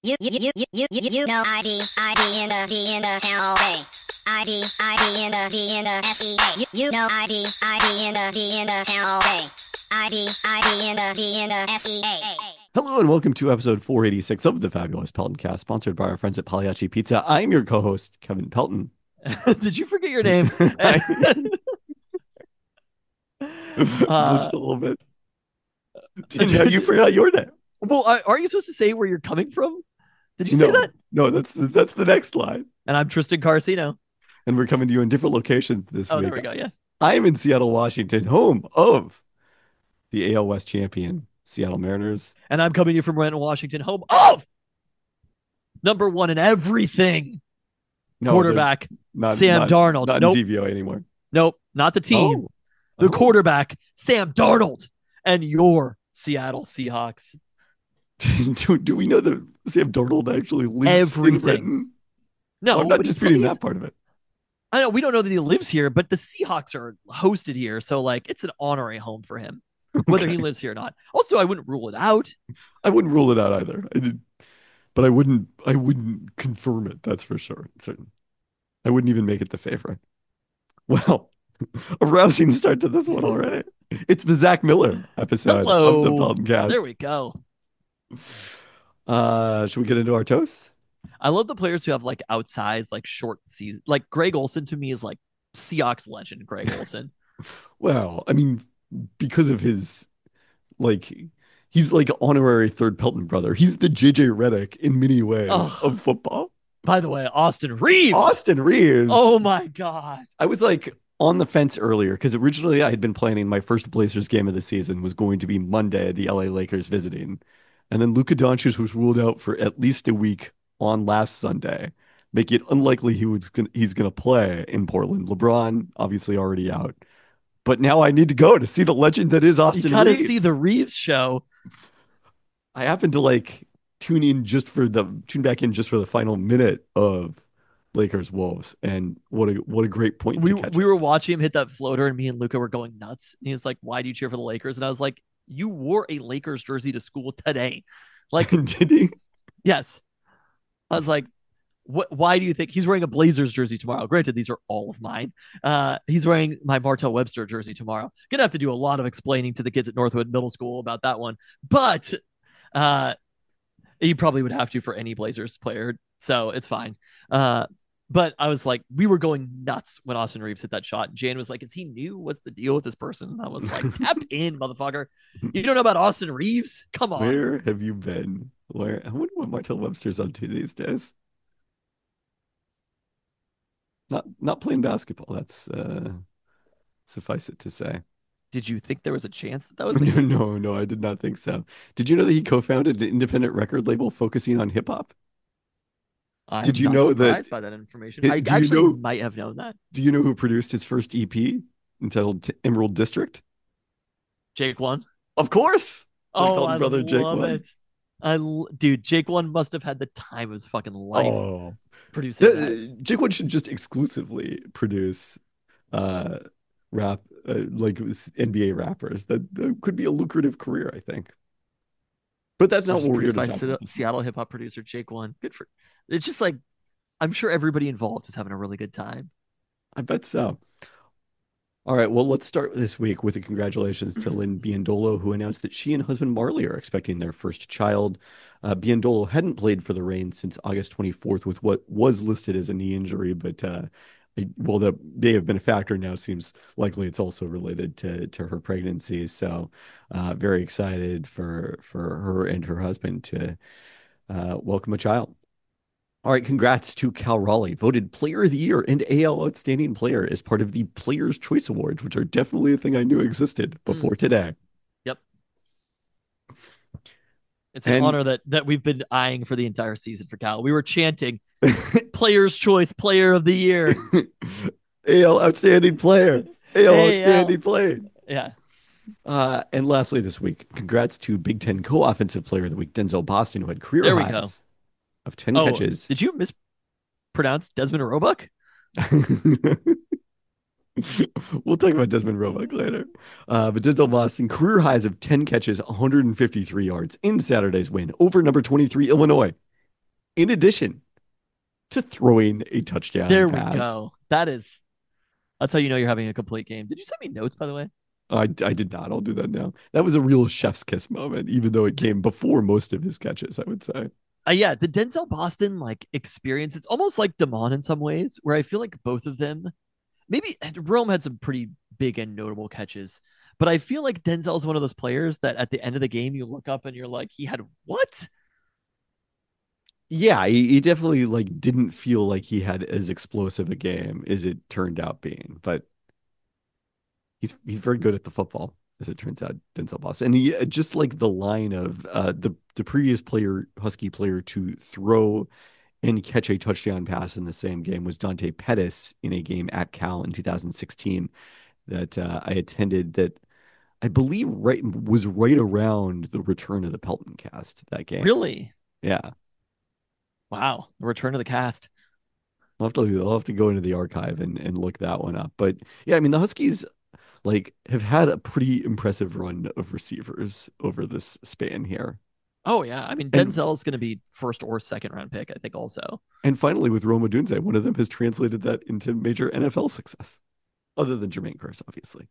You know ID in the town all day. ID in the SEA. You know ID in the town all day. ID in the SEA. Hello and welcome to episode 486 of the Fabulous Pelton Cast, sponsored by our friends at Pagliacci Pizza. I'm your co-host, Kevin Pelton. Did you forget your name? Glitched a little bit. Didn't know you forgot your name. Well, are you supposed to say where you're coming from? Did you say that? No, that's the next line. And I'm Tristan Carcino. And we're coming to you in different locations this week. Oh, there we go, yeah. I'm in Seattle, Washington, home of the AL West champion, Seattle Mariners. And I'm coming to you from Renton, Washington, home of number one in everything. Quarterback, Sam Darnold. Not in DVOA anymore. Nope, not the team. The quarterback, Sam Darnold, and your Seattle Seahawks. Do we know that Sam Darnold actually lives in Renton? No, I'm not disputing that part of it. I know we don't know that he lives here, but the Seahawks are hosted here, so like it's an honorary home for him, whether he lives here or not. Also, I wouldn't rule it out. I wouldn't rule it out either. But I wouldn't confirm it. That's for sure. Certain. I wouldn't even make it the favorite. Well, a rousing start to this one already. It's the Zach Miller episode of the Pelton Cast. There we go. Should we get into our toasts? I love the players who have like outsized, like short season. Like Greg Olson to me is like Seahawks legend. Greg Olson. Well, I mean, because of his he's like honorary third Pelton brother. He's the JJ Redick in many ways of football. By the way, Austin Reeves. Oh my God. I was like on the fence earlier because originally I had been planning my first Blazers game of the season was going to be Monday, the LA Lakers visiting. And then Luka Doncic was ruled out for at least a week on last Sunday, making it unlikely he's going to play in Portland. LeBron obviously already out. But now I need to go to see the legend that is Austin Reeves. You got to see the Reeves show. I happened to tune back in just for the final minute of Lakers Wolves, and what a great point to catch. We were watching him hit that floater, and me and Luka were going nuts. And he was like, "Why do you cheer for the Lakers?" And I was like, "You wore a Lakers jersey to school today." Like, did he? Yes. I was like, "What? Why do you think he's wearing a Blazers jersey tomorrow?" Granted, these are all of mine. He's wearing my Martell Webster jersey tomorrow. Gonna have to do a lot of explaining to the kids at Northwood Middle School about that one, but you probably would have to for any Blazers player, so it's fine. But I was like, we were going nuts when Austin Reeves hit that shot. Jan was like, "Is he new? What's the deal with this person?" And I was like, "Tap in, motherfucker! You don't know about Austin Reeves? Come on." Where have you been? I wonder what Martell Webster's up to these days. Not playing basketball. That's suffice it to say. Did you think there was a chance that was the case? case? No, I did not think so. Did you know that he co-founded an independent record label focusing on hip hop? Did you know that? By that information, I actually might have known that. Do you know who produced his first EP entitled Emerald District? Jake One. Of course. I brother Jake love One. It. Dude, Jake One must have had the time of his fucking life producing that. Jake One should just exclusively produce rap, like NBA rappers. That could be a lucrative career, I think. But that's not what we're here to talk about. Seattle hip hop producer Jake One. Good for. It's just like, I'm sure everybody involved is having a really good time. I bet so. All right, well, let's start this week with a congratulations to Lynn Biondolo, who announced that she and husband Marley are expecting their first child. Biondolo hadn't played for the Reigns since August 24th with what was listed as a knee injury, but that may have been a factor now. Seems likely it's also related to her pregnancy. So very excited for her and her husband to welcome a child. All right, congrats to Cal Raleigh, voted Player of the Year and AL Outstanding Player as part of the Players' Choice Awards, which are definitely a thing I knew existed before today. Yep. It's an honor that we've been eyeing for the entire season for Cal. We were chanting Players' Choice Player of the Year. AL Outstanding Player. AL Outstanding Player. Yeah. And lastly this week, congrats to Big Ten Co-Offensive Player of the Week, Denzel Boston, who had career highs of 10 catches. Did you mispronounce Desmond Roebuck? We'll talk about Desmond Roebuck later. But Denzel Boston, career highs of 10 catches, 153 yards in Saturday's win over number 23 Illinois in addition to throwing a touchdown There we pass. go. That's how you know you're having a complete game. Did you send me notes, by the way? I did not. I'll do that now. That was a real chef's kiss moment, even though it came before most of his catches, I would say. Yeah, the Denzel Boston like experience, it's almost like Damon in some ways, where I feel like both of them, maybe Rome had some pretty big and notable catches, but I feel like Denzel's one of those players that at the end of the game you look up and you're like, he had what? Yeah, he definitely like didn't feel like he had as explosive a game as it turned out being, but he's very good at the football, as it turns out, Denzel Boston. And he just like the line of the previous player, Husky player, to throw and catch a touchdown pass in the same game was Dante Pettis in a game at Cal in 2016 that I attended that I believe was right around the return of the Pelton cast that game. Really? Yeah. Wow. The return of the cast. I'll have to go into the archive and look that one up. But yeah, I mean the Huskies like have had a pretty impressive run of receivers over this span here. Oh yeah. I mean, And Denzel's going to be first or second round pick, I think also. and finally with Roma Dunze, one of them has translated that into major NFL success, other than Jermaine Kearse, obviously.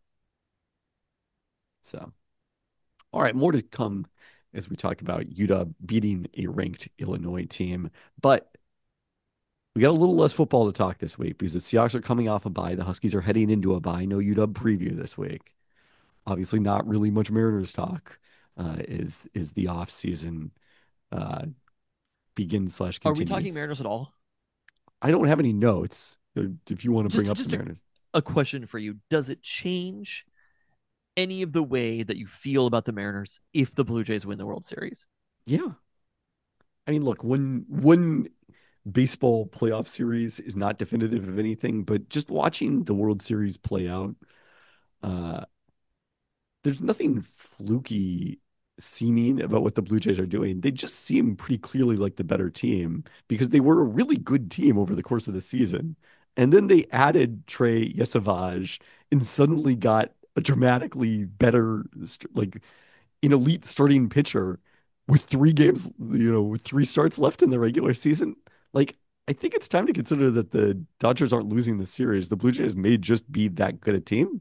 So, all right, more to come as we talk about UW beating a ranked Illinois team. But we got a little less football to talk this week because the Seahawks are coming off a bye. The Huskies are heading into a bye. No UW preview this week. Obviously, not really much Mariners talk. Is the off season begins slash Are we talking continues. Mariners at all? I don't have any notes. If you want to bring Just up just the a, Mariners, a question for you. Does it change any of the way that you feel about the Mariners if the Blue Jays win the World Series? yeah. I mean, look, one baseball playoff series is not definitive of anything, but just watching the World Series play out, uh, there's nothing fluky seeming about what the Blue Jays are doing. They just seem pretty clearly like the better team because they were a really good team over the course of the season. And then they added Trey Yesavage and suddenly got a dramatically better, like an elite starting pitcher with 3 games, with 3 starts left in the regular season. Like, I think it's time to consider that the Dodgers aren't losing the series. The Blue Jays may just be that good a team.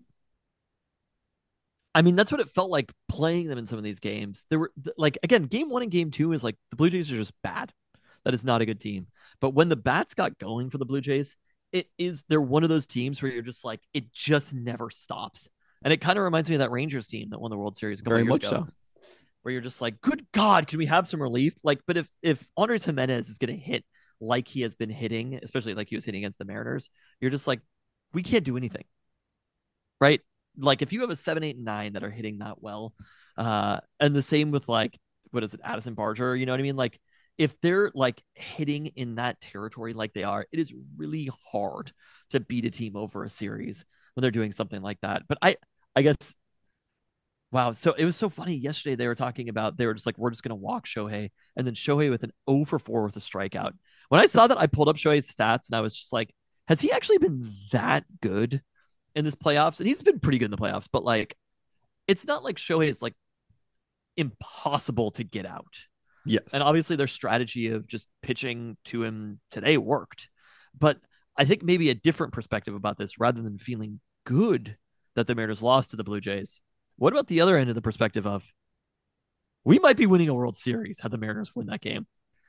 I mean, that's what it felt like playing them in some of these games. There were like again, game one and game two is like the Blue Jays are just bad. That is not a good team. But when the bats got going for the Blue Jays, they're one of those teams where you're just like it just never stops. And it kind of reminds me of that Rangers team that won the World Series a couple Very of years much ago, so. where you're just like, good God, can we have some relief? Like, but if Andres Jimenez is going to hit like he has been hitting, especially like he was hitting against the Mariners, you're just like, we can't do anything, right? Like if you have a 7, 8, and 9 that are hitting that well, and the same with like what is it, Addison Barger, you know what I mean? Like if they're like hitting in that territory like they are, it is really hard to beat a team over a series when they're doing something like that. But I guess wow. So it was so funny. Yesterday they were talking about they were just like, we're just gonna walk Shohei, and then Shohei with an 0 for 4 with a strikeout. When I saw that, I pulled up Shohei's stats and I was just like, has he actually been that good in this playoffs? And he's been pretty good in the playoffs, but like it's not like Shohei is like impossible to get out. And Yes. obviously their strategy of just pitching to him today worked. But I think maybe a different perspective about this rather than feeling good that the Mariners lost to the Blue Jays. What about the other end of the perspective of we might be winning a World Series had the Mariners win that game?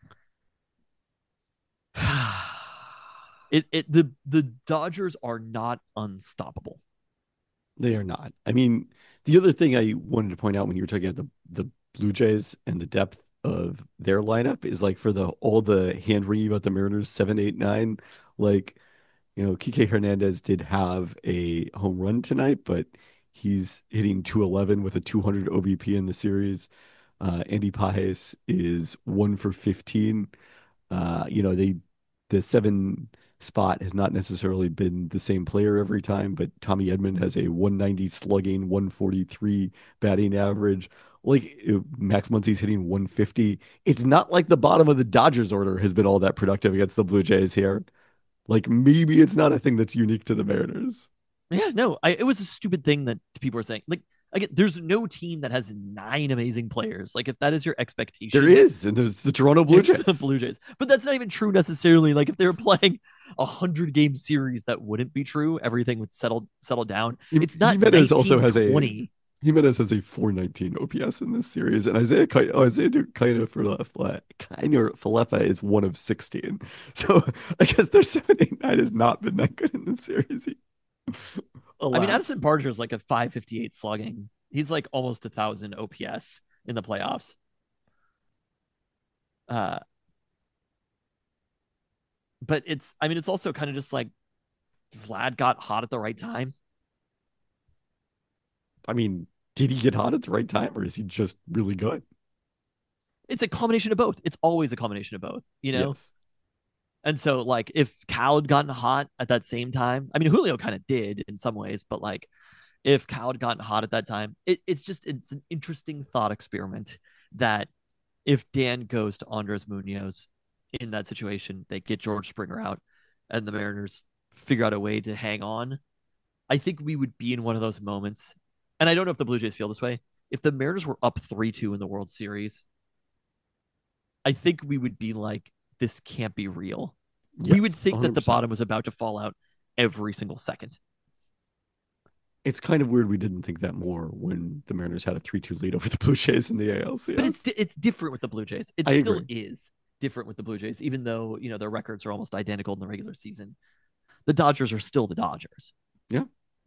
The Dodgers are not unstoppable. They are not. I mean, the other thing I wanted to point out when you were talking about the Blue Jays and the depth of their lineup is like for the all the hand wringing about the Mariners 7, 8, 9, like Kike Hernandez did have a home run tonight, but he's hitting 211 with a 200 OBP in the series. Andy Pajes is 1 for 15. The 7 spot has not necessarily been the same player every time, but Tommy Edman has a 190 slugging, 143 batting average. Like Max Muncy's hitting 150. It's not like the bottom of the Dodgers order has been all that productive against the Blue Jays here. Like maybe it's not a thing that's unique to the Mariners. Yeah, no, it was a stupid thing that people were saying. Like again, there's no team that has 9 amazing players. Like if that is your There expectation, is, and there's the Toronto Blue it's the Jays. Blue Jays. But that's not even true necessarily. Like if they were playing 100-game series, that wouldn't be true. Everything would settle down. It's not Jimenez also has a 1920. Jimenez has a 419 OPS in this series, and Isaiah Falefa is one of 16. So I guess their 789 has not been that good in this series. I mean, Alas. Addison Barger is like a 558 slugging. He's like almost 1,000 OPS in the playoffs. But it's also kind of just like Vlad got hot at the right time. I mean, did he get hot at the right time, or is he just really good? It's a combination of both. It's always a combination of both, you know? Yes. And so, like, if Cal had gotten hot at that same time, I mean, Julio kind of did in some ways, but like, if Cal had gotten hot at that time, it's an interesting thought experiment that if Dan goes to Andres Munoz in that situation, they get George Springer out and the Mariners figure out a way to hang on. I think we would be in one of those moments. And I don't know if the Blue Jays feel this way. If the Mariners were up 3-2 in the World Series, I think we would be like, this can't be real. Yes, we would think that the 100%. bottom was about to fall out every single second. It's kind of weird we didn't think that more when the Mariners had a 3-2 lead over the Blue Jays in the ALCS. But it's different with the Blue Jays. It I still agree. is different with the Blue Jays, even though, you know, their records are almost identical in the regular season. The Dodgers are still the Dodgers. Yeah.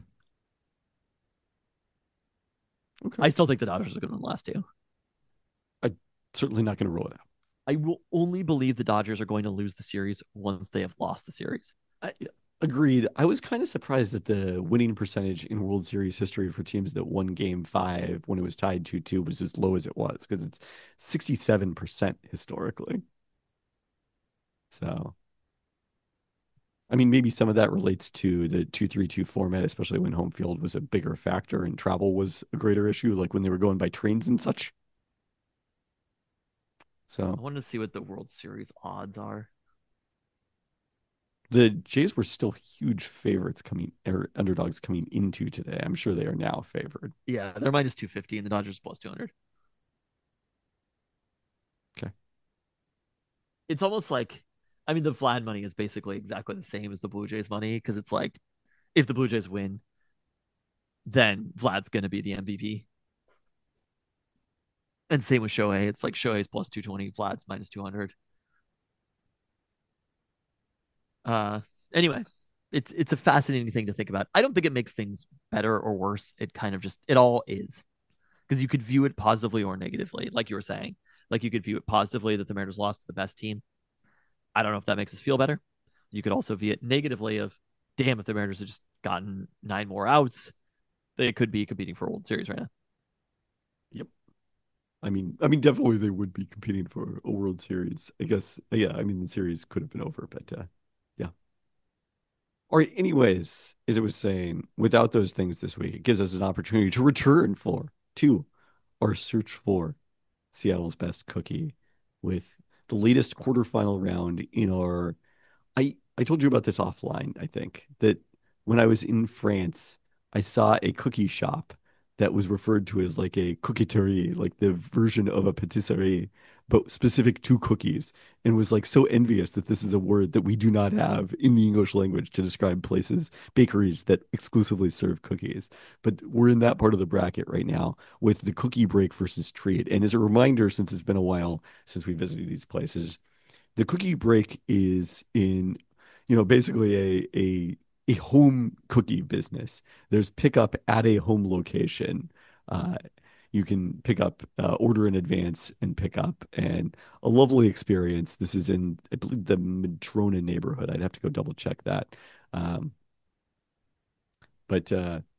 Okay. I still think the Dodgers are going to win the last two. Certainly not going to roll it out. I will only believe the Dodgers are going to lose the series once they have lost the series. Agreed. I was kind of surprised that the winning percentage in World Series history for teams that won Game 5 when it was tied 2-2 was as low as it was, because it's 67% historically. So, I mean, maybe some of that relates to the 2-3-2 format, especially when home field was a bigger factor and travel was a greater issue, like when they were going by trains and such. So I wanted to see what the World Series odds are. the Jays were still huge favorites underdogs coming into today. I'm sure they are now favored. Yeah, they're minus 250 and the Dodgers plus 200. Okay. It's almost like, I mean, the Vlad money is basically exactly the same as the Blue Jays money, because it's like, if the Blue Jays win, then Vlad's going to be the MVP. And same with Shohei. It's like Shohei's plus 220, Vlad's minus 200. Anyway, it's a fascinating thing to think about. I don't think it makes things better or worse. It kind of just, it all is. Because you could view it positively or negatively, like you were saying. Like you could view it positively that the Mariners lost to the best team. I don't know if that makes us feel better. You could also view it negatively of, damn, if the Mariners had just gotten 9 more outs, they could be competing for a World Series right now. Yep. I mean, definitely they would be competing for a World Series. I guess, yeah. I mean, the series could have been over, but yeah. All right. Anyways, as I was saying, without those things this week, it gives us an opportunity to return to our search for Seattle's best cookie with the latest quarterfinal round in our. I told you about this offline. I think that when I was in France, I saw a cookie shop that was referred to as like a cookieterie, like the version of a patisserie, but specific to cookies, and was like so envious that this is a word that we do not have in the English language to describe places, bakeries that exclusively serve cookies. But we're in that part of the bracket right now with the cookie break versus treat. And as a reminder, since it's been a while since we visited these places, the cookie break is in, basically a home cookie business. There's pickup at a home location. Uh, you can pick up, order in advance and pick up, and a lovely experience. This is in, I believe, the Madrona neighborhood. I'd have to go double check that. But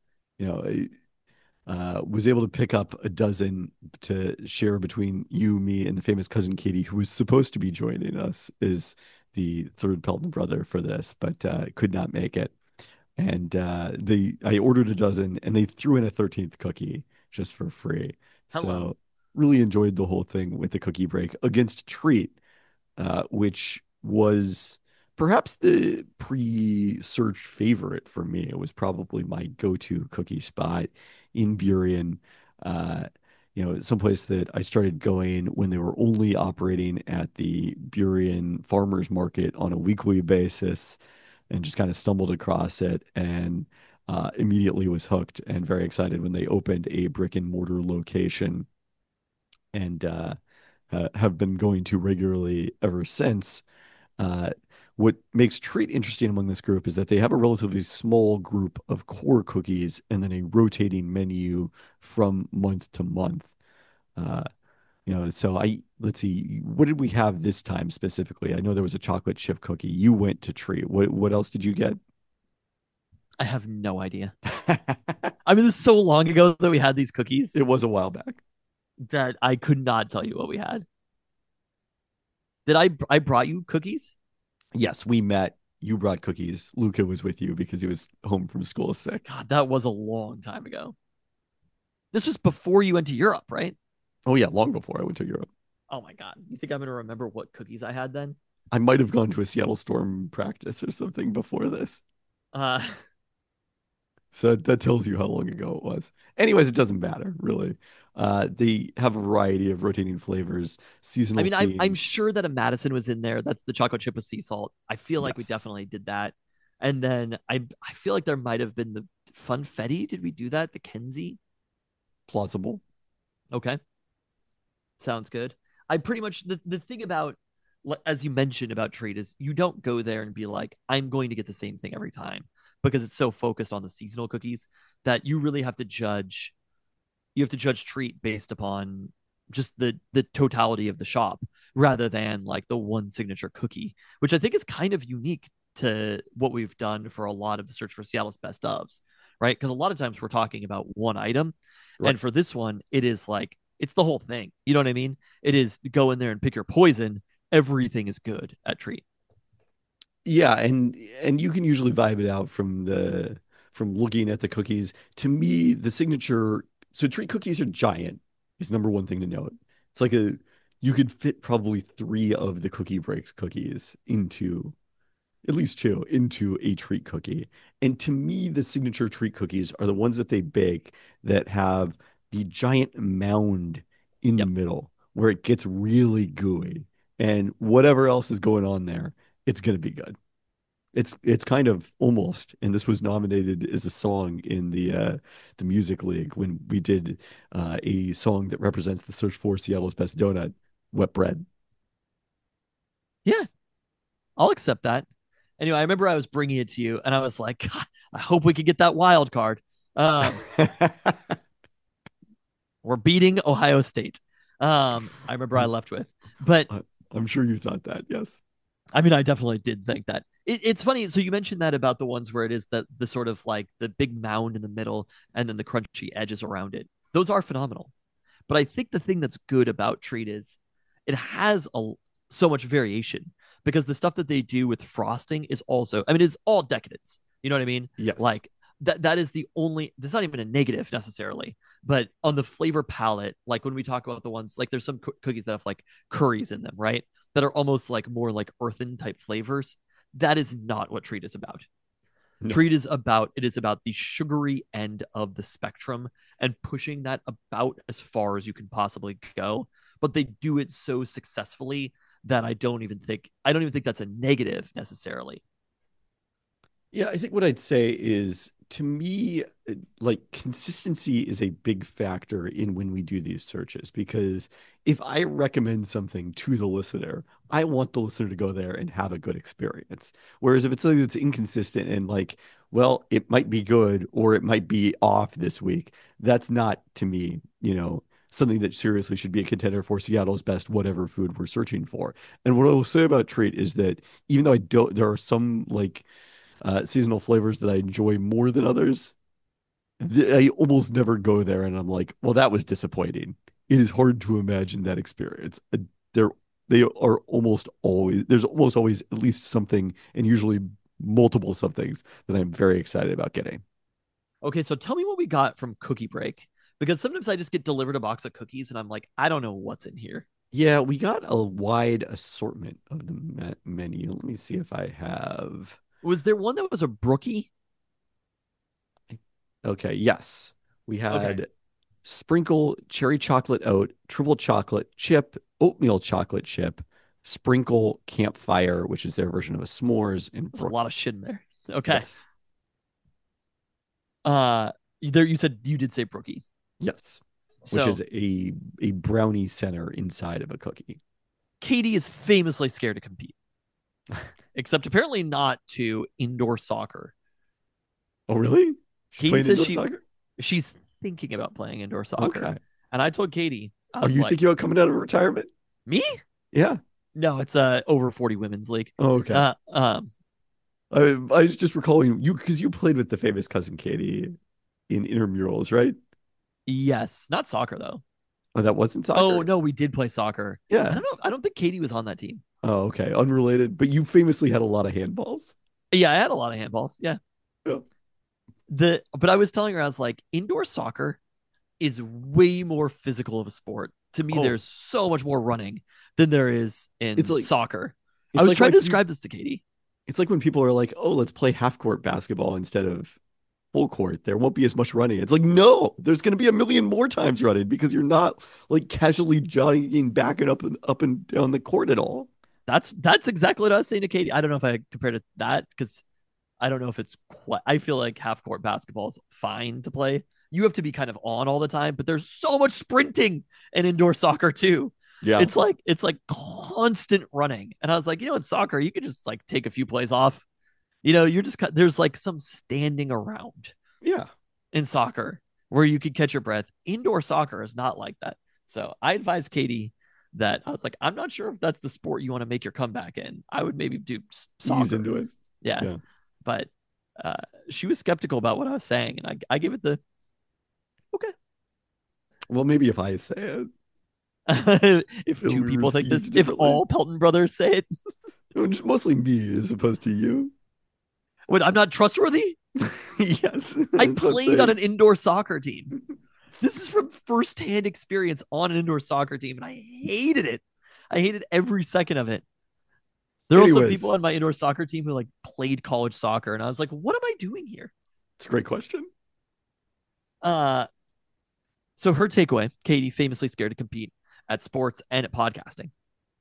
was able to pick up a dozen to share between you, me, and the famous cousin Katie, who was supposed to be joining us, is the third Pelton brother for this, but could not make it. And I ordered a dozen, and they threw in a 13th cookie just for free. Hello. So really enjoyed the whole thing with the cookie break against Treat, which was perhaps the pre-search favorite for me. It was probably my go-to cookie spot in Burien. Uh, someplace that I started going when they were only operating at the Burien Farmers Market on a weekly basis, and just kind of stumbled across it and immediately was hooked and very excited when they opened a brick and mortar location, and have been going to regularly ever since. Uh, what makes Treat interesting among this group is that they have a relatively small group of core cookies and then a rotating menu from month to month. Uh, so let's see, what did we have this time specifically? I know there was a chocolate chip cookie. You went to Treat. What else did you get? I have no idea. I mean, it was so long ago that we had these cookies It was a while back. that I could not tell you what we had. Did I brought you cookies? Yes, we met. You brought cookies. Luca was with you because he was home from school sick. God, that was a long time ago. This was before you went to Europe, right? Oh yeah, long before I went to Europe. Oh my God. You think I'm gonna remember what cookies I had then? I might have gone to a Seattle Storm practice or something before this. Uh So that tells you how long ago it was. Anyways, it doesn't matter, really. They have a variety of rotating flavors, I seasonal mean, I'm themes. sure that a Madison was in there. That's the chocolate chip with sea salt. I feel like we Yes, definitely did that. And then I feel like there might have been the funfetti. Did we do that? The Kenzie? plausible. Okay. Sounds good. I pretty much the thing about, as you mentioned about Treat, is you don't go there and be like, I'm going to get the same thing every time, because it's so focused on the seasonal cookies that you really have to judge. You have to judge Treat based upon just the totality of the shop rather than like the one signature cookie, which I think is kind of unique to what we've done for a lot of the Search for Seattle's best ofs, right? Because a lot of times we're talking about one item, and Right. for this one, it is like it's the whole thing. You know what I mean? It is go in there and pick your poison. Everything is good at Treat. Yeah, and you can usually vibe it out from looking at the cookies. To me, the signature so treat cookies are giant is number one thing to note. It's like a you could fit probably three of the cookie breaks cookies into at least two into a treat cookie. And to me, the signature treat cookies are the ones that they bake that have the giant mound in the Yep. middle where it gets really gooey. And whatever else is going on there, it's going to be good. It's kind of almost, and this was nominated as a song in the Music League when we did a song that represents the search for Seattle's best donut, Wet Bread. Yeah, I'll accept that. Anyway, I remember I was bringing it to you, and I was like, God, I hope we could get that wild card. Um, we're beating Ohio State. I remember I left with, but I'm sure you thought that, yes. I mean, I definitely did think that. It's funny. So you mentioned that about the ones where it is the sort of like the big mound in the middle and then the crunchy edges around it. Those are phenomenal. But I think the thing that's good about Treat is it has so much variation, because the stuff that they do with frosting is also, I mean, it's all decadence. You know what I mean? Yes. Like that is the only, that's not even a negative necessarily, but on the flavor palette, like when we talk about the ones, like there's some cookies that have like curries in them, right? That are almost like more like earthen type flavors. That is not what Treat is about. No. Treat is about, it is about the sugary end of the spectrum and pushing that about as far as you can possibly go. But they do it so successfully that I don't even think that's a negative necessarily. Yeah, I think what I'd say is to me, like consistency is a big factor in when we do these searches because if I recommend something to the listener, I want the listener to go there and have a good experience. Whereas if it's something that's inconsistent and like, well, it might be good or it might be off this week, that's not to me, something that seriously should be a contender for Seattle's best whatever food we're searching for. And what I will say about Treat is that even though I don't, there are some like seasonal flavors that I enjoy more than others. I almost never go there, and I'm like, well, that was disappointing. It is hard to imagine that experience. They're they are almost always there's almost always at least something, and usually multiple somethings that I'm very excited about getting. Okay, so tell me what we got from Cookie Break, because sometimes I just get delivered a box of cookies and I'm like, I don't know what's in here. Yeah, we got a wide assortment of the menu. Let me see if I have. Was there one that was a brookie? Okay, yes. We Okay. had sprinkle, cherry chocolate oat, triple chocolate chip, oatmeal chocolate chip, sprinkle campfire, which is their version of a s'mores, and There's a lot of brookie. shit in there. Okay. Yes. Uh there you said you did say brookie. Yes. Which So is a brownie center inside of a cookie. Katie is famously scared to compete, except apparently not to indoor soccer. Oh, really? She's Katie playing says indoor soccer? she's thinking about playing indoor soccer. Okay. And I told Katie, I Are was you like, thinking about coming out of retirement? me? Yeah. No, it's a over 40 women's league. Oh, okay. Uh um I was just recalling you because you played with the famous cousin Katie in intramurals, right? yes, not soccer though. Oh, that wasn't Oh soccer? no, we did play soccer. I Yeah. don't know. I don't think Katie was on that team. Oh, okay. Unrelated. But you famously had a lot of handballs. Yeah, I had a lot of handballs. Yeah. Yeah. But I was telling her, I was like, indoor soccer is way more physical of a sport. To me, Oh, there's so much more running than there is it's in like soccer. I it's was like trying when to people describe this to Katie. it's like when people are like, "Oh, let's play half court basketball instead of full court. There won't be as much running." It's like, "No, there's going to be a million more times running because you're not like casually jogging back and up and down the court at all." That's exactly what I was saying to Katie. I don't know if I compared it to that because I don't know if it's quite. I feel like half court basketball is fine to play. You have to be kind of on all the time, but there's so much sprinting in indoor soccer too. Yeah. It's like constant running. And I was like, in soccer, you could just like take a few plays off. You're just there's like some standing around Yeah. in soccer where you could catch your breath. Indoor soccer is not like that. So I advised Katie that I was like, I'm not sure if that's the sport you want to make your comeback in. I would maybe do Ease soccer. into it. Yeah. Yeah. But uh, she was skeptical about what I was saying. And I gave it the okay. Well, maybe if I say it, If it'll two be people think this, received if differently. all Pelton brothers say it, Just mostly me as opposed to you. what, I'm not trustworthy? Yes, I that's what I'm played on saying. an indoor soccer team. This is from firsthand experience on an indoor soccer team, and I hated it. I hated every second of it. There are also people Anyways, on my indoor soccer team who like played college soccer, and I was like, "What am I doing here?" it's a great question. Uh, so her takeaway: Katie famously scared to compete at sports and at podcasting.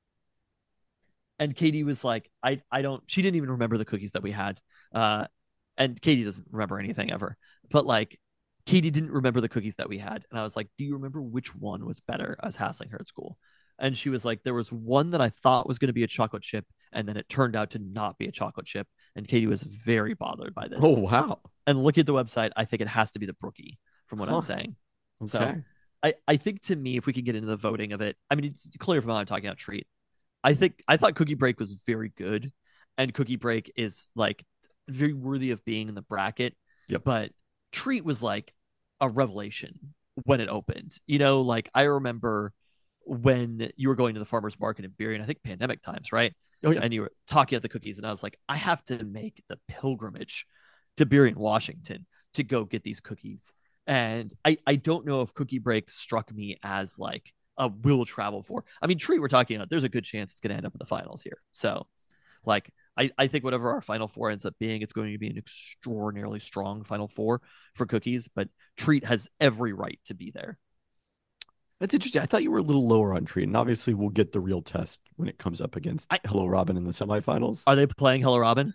And Katie was like, I don't. She didn't even remember the cookies that we had. Uh, and Katie doesn't remember anything ever. But like, Katie didn't remember the cookies that we had, and I was like, "Do you remember which one was better?" I was hassling her at school, and she was like, "There was one that I thought was going to be a chocolate chip, and then it turned out to not be a chocolate chip." And Katie was very bothered by Oh, this. wow. And looking at the website, I think it has to be the brookie from what I'm Huh. saying. So Okay. I think to me, if we can get into the voting of it, I mean, it's clear from how I'm talking about treat. I thought Cookie Break was very good, and Cookie Break is like very worthy of being in the bracket. Yep. But Treat was like a revelation when it opened. Like I remember when you were going to the farmers market in Burien, I think pandemic times, right? Oh, yeah. And you were talking about the cookies, and I was like, I have to make the pilgrimage to Burien, Washington to go get these cookies. And I don't know if Cookie Break struck me as like a will travel for. I mean, Treat we're talking about, there's a good chance it's going to end up in the finals here. So, like, I think whatever our final four ends up being, it's going to be an extraordinarily strong final four for Cookies, but Treat has every right to be there. That's interesting. I thought you were a little lower on Tree, and obviously we'll get the real test when it comes up against I Hello Robin in the semifinals. Are they playing Hello Robin?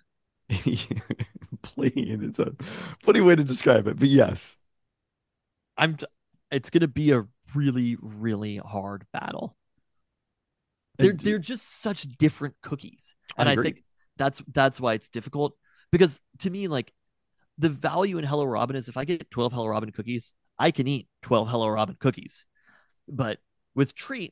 Playing, it's a funny way to describe it, but yes, I'm. It's going to be a really, really hard battle. I, They're just such different cookies, I and I agree. think that's why it's difficult because to me, like the value in Hello Robin is if I get 12 Hello Robin cookies, I can eat 12 Hello Robin cookies. But with Treat,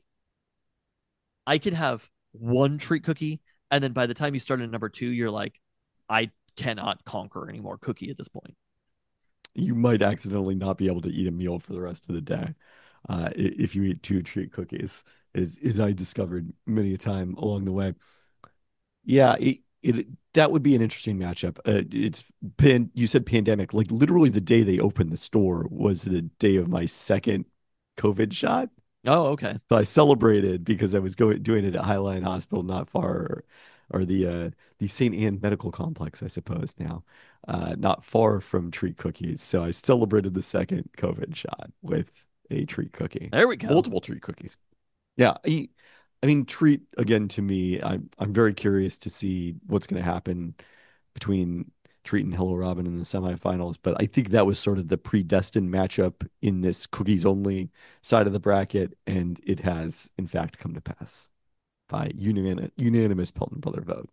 I can have one Treat cookie, and then by the time you start at number two, you're like, I cannot conquer any more cookie at this point. You might accidentally not be able to eat a meal for the rest of the day if you eat two treat cookies, as I discovered many a time along the way. Yeah, it that would be an interesting matchup. You said pandemic, like literally the day they opened the store was the day of my second COVID shot. Oh, okay. So I celebrated because I was going doing it at Highline Hospital, not far, or the St. Anne Medical Complex, I suppose now, not far from treat cookies. So I celebrated the second COVID shot with a treat cookie, There we go. multiple treat cookies. Yeah, I mean, treat again to me. I'm very curious to see what's going to happen between Treat and Hello Robin in the semifinals, but I think that was sort of the predestined matchup in this cookies only side of the bracket, and it has in fact come to pass by unanimous Pelton brother vote.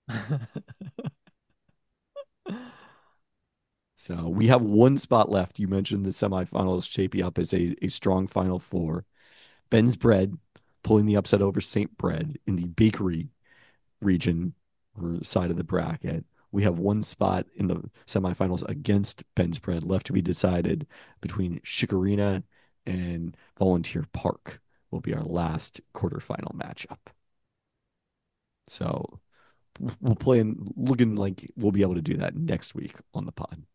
So we have one spot left. You mentioned the semifinals shaping up as a strong final four. Ben's Bread pulling the upset over St. Bread in the bakery region or side of the bracket. We have one spot in the semifinals against Ben's Bread left to be decided between Chikorina and Volunteer Park will be our last quarterfinal matchup. So we'll play in looking like we'll be able to do that next week on the pod.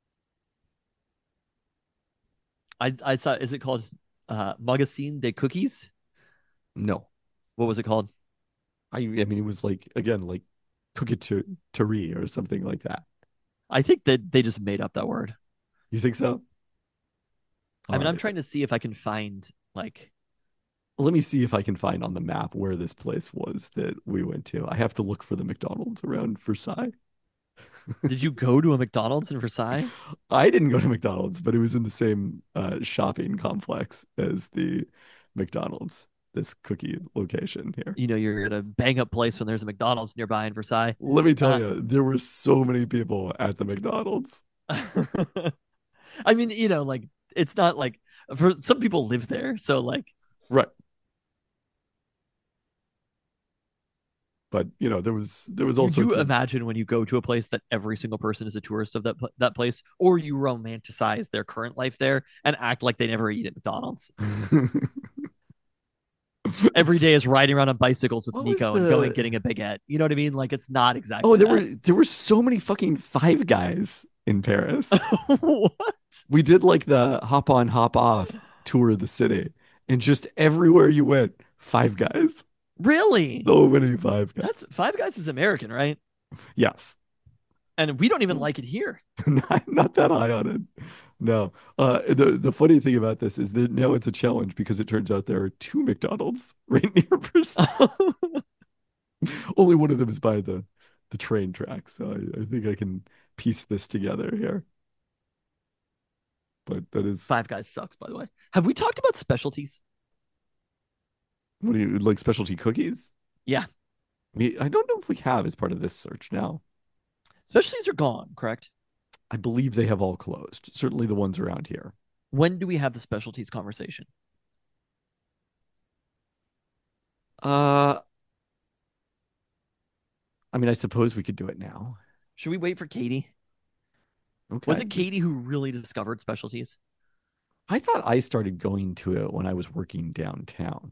I saw. Is it called Magazine de Cookies? No, What was it called? I mean it was like again like cook it to Tari or something like that. I think that they just made up that word. You think so? I All mean, I'm right. trying to see if I can find like. Let me see if I can find on the map where this place was that we went to. I have to look for the McDonald's around Versailles. Did you go to a McDonald's in Versailles? I didn't go to McDonald's, but it was in the same shopping complex as the McDonald's, this cookie location here. You know, you're at a bang up place when there's a McDonald's nearby in Versailles. Let me tell Uh, you, there were so many people at the McDonald's. I mean, like it's not like for some people live there, so like, Right. But there was all you do sorts of imagine when you go to a place that every single person is a tourist of that place, or you romanticize their current life there and act like they never eat at McDonald's. Every day is riding around on bicycles with what was Nico and going the getting a baguette. You know what I mean? Like it's not Oh, exactly that. there were so many fucking Five Guys in Paris. What? We did like the hop on, hop off tour of the city, and just everywhere you went, Five Guys. Really? So many Five Guys. That's Five Guys is American, right? Yes, And we don't even like it here. not that high on it. No. The funny thing about this is that now it's a challenge because it turns out there are two McDonald's right near Versailles. Only one of them is by the train track, so I think I can piece this together here. But that is Five Guys sucks, by the way. Have we talked about specialties? what do you like specialty cookies? Yeah. I don't know if we have as part of this search now. Specialties are gone, correct? I believe they have all closed. Certainly the ones around here. When do we have the specialties conversation? Uh, I mean, I suppose we could do it now. Should we wait for Katie? Was Okay. it Katie who really discovered specialties? I thought I started going to it when I was working downtown.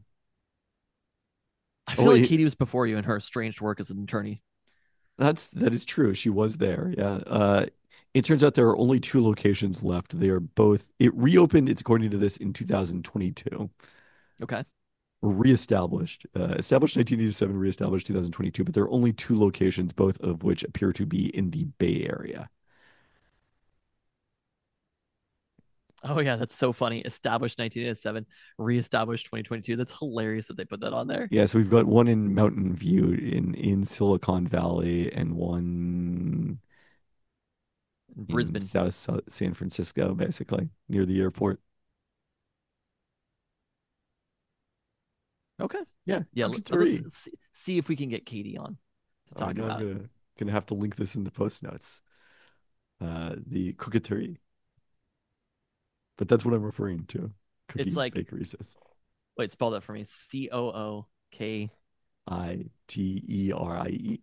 I Oh, feel like wait, Katie was before you in her estranged work as an attorney. that is true. She was there. Yeah. It turns out there are only two locations left. They are both. It reopened. It's according to this in 2022. Okay. Reestablished, established 1987, reestablished 2022. But there are only two locations, both of which appear to be in the Bay Area. Oh yeah, that's so funny. Established 1987, reestablished 2022. That's hilarious that they put that on there. Yeah, so we've got one in Mountain View in Silicon Valley and one in Brisbane. South San Francisco, basically near the airport. Okay. Yeah, Yeah, Cookie let's see if we can get Katie on to Oh, I talk know about it. gonna have to link this in the post notes. The Cooketerie, but that's what I'm referring to. It's Cookie like, Bakery says wait, spell that for me. COOK. Iterie.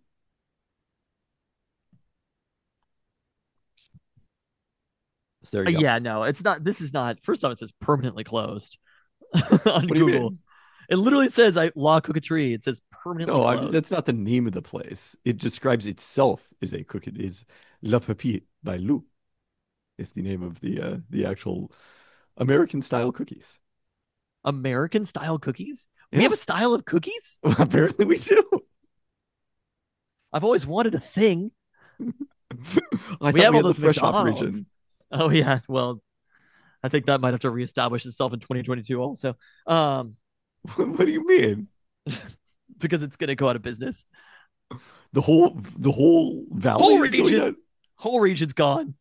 So there you go. Yeah, no, it's not. This is not. First off, it says permanently closed on What do you Google. mean? It literally says La Coquetterie. It says permanently No, I mean closed. that's not the name of the place. It describes itself as a cook. It is La Pépite by Lou. It's the name of the actual American style cookies. American style cookies? We Yeah. have a style of cookies? Apparently we do. I've always wanted a thing. I We thought have we all had the those fresh McDonald's. operation. Oh yeah. Well, I think that might have to reestablish itself in 2022 also. Um, What do you mean? because it's gonna go out of business. The whole valley Whole is going region. on. Whole region's gone.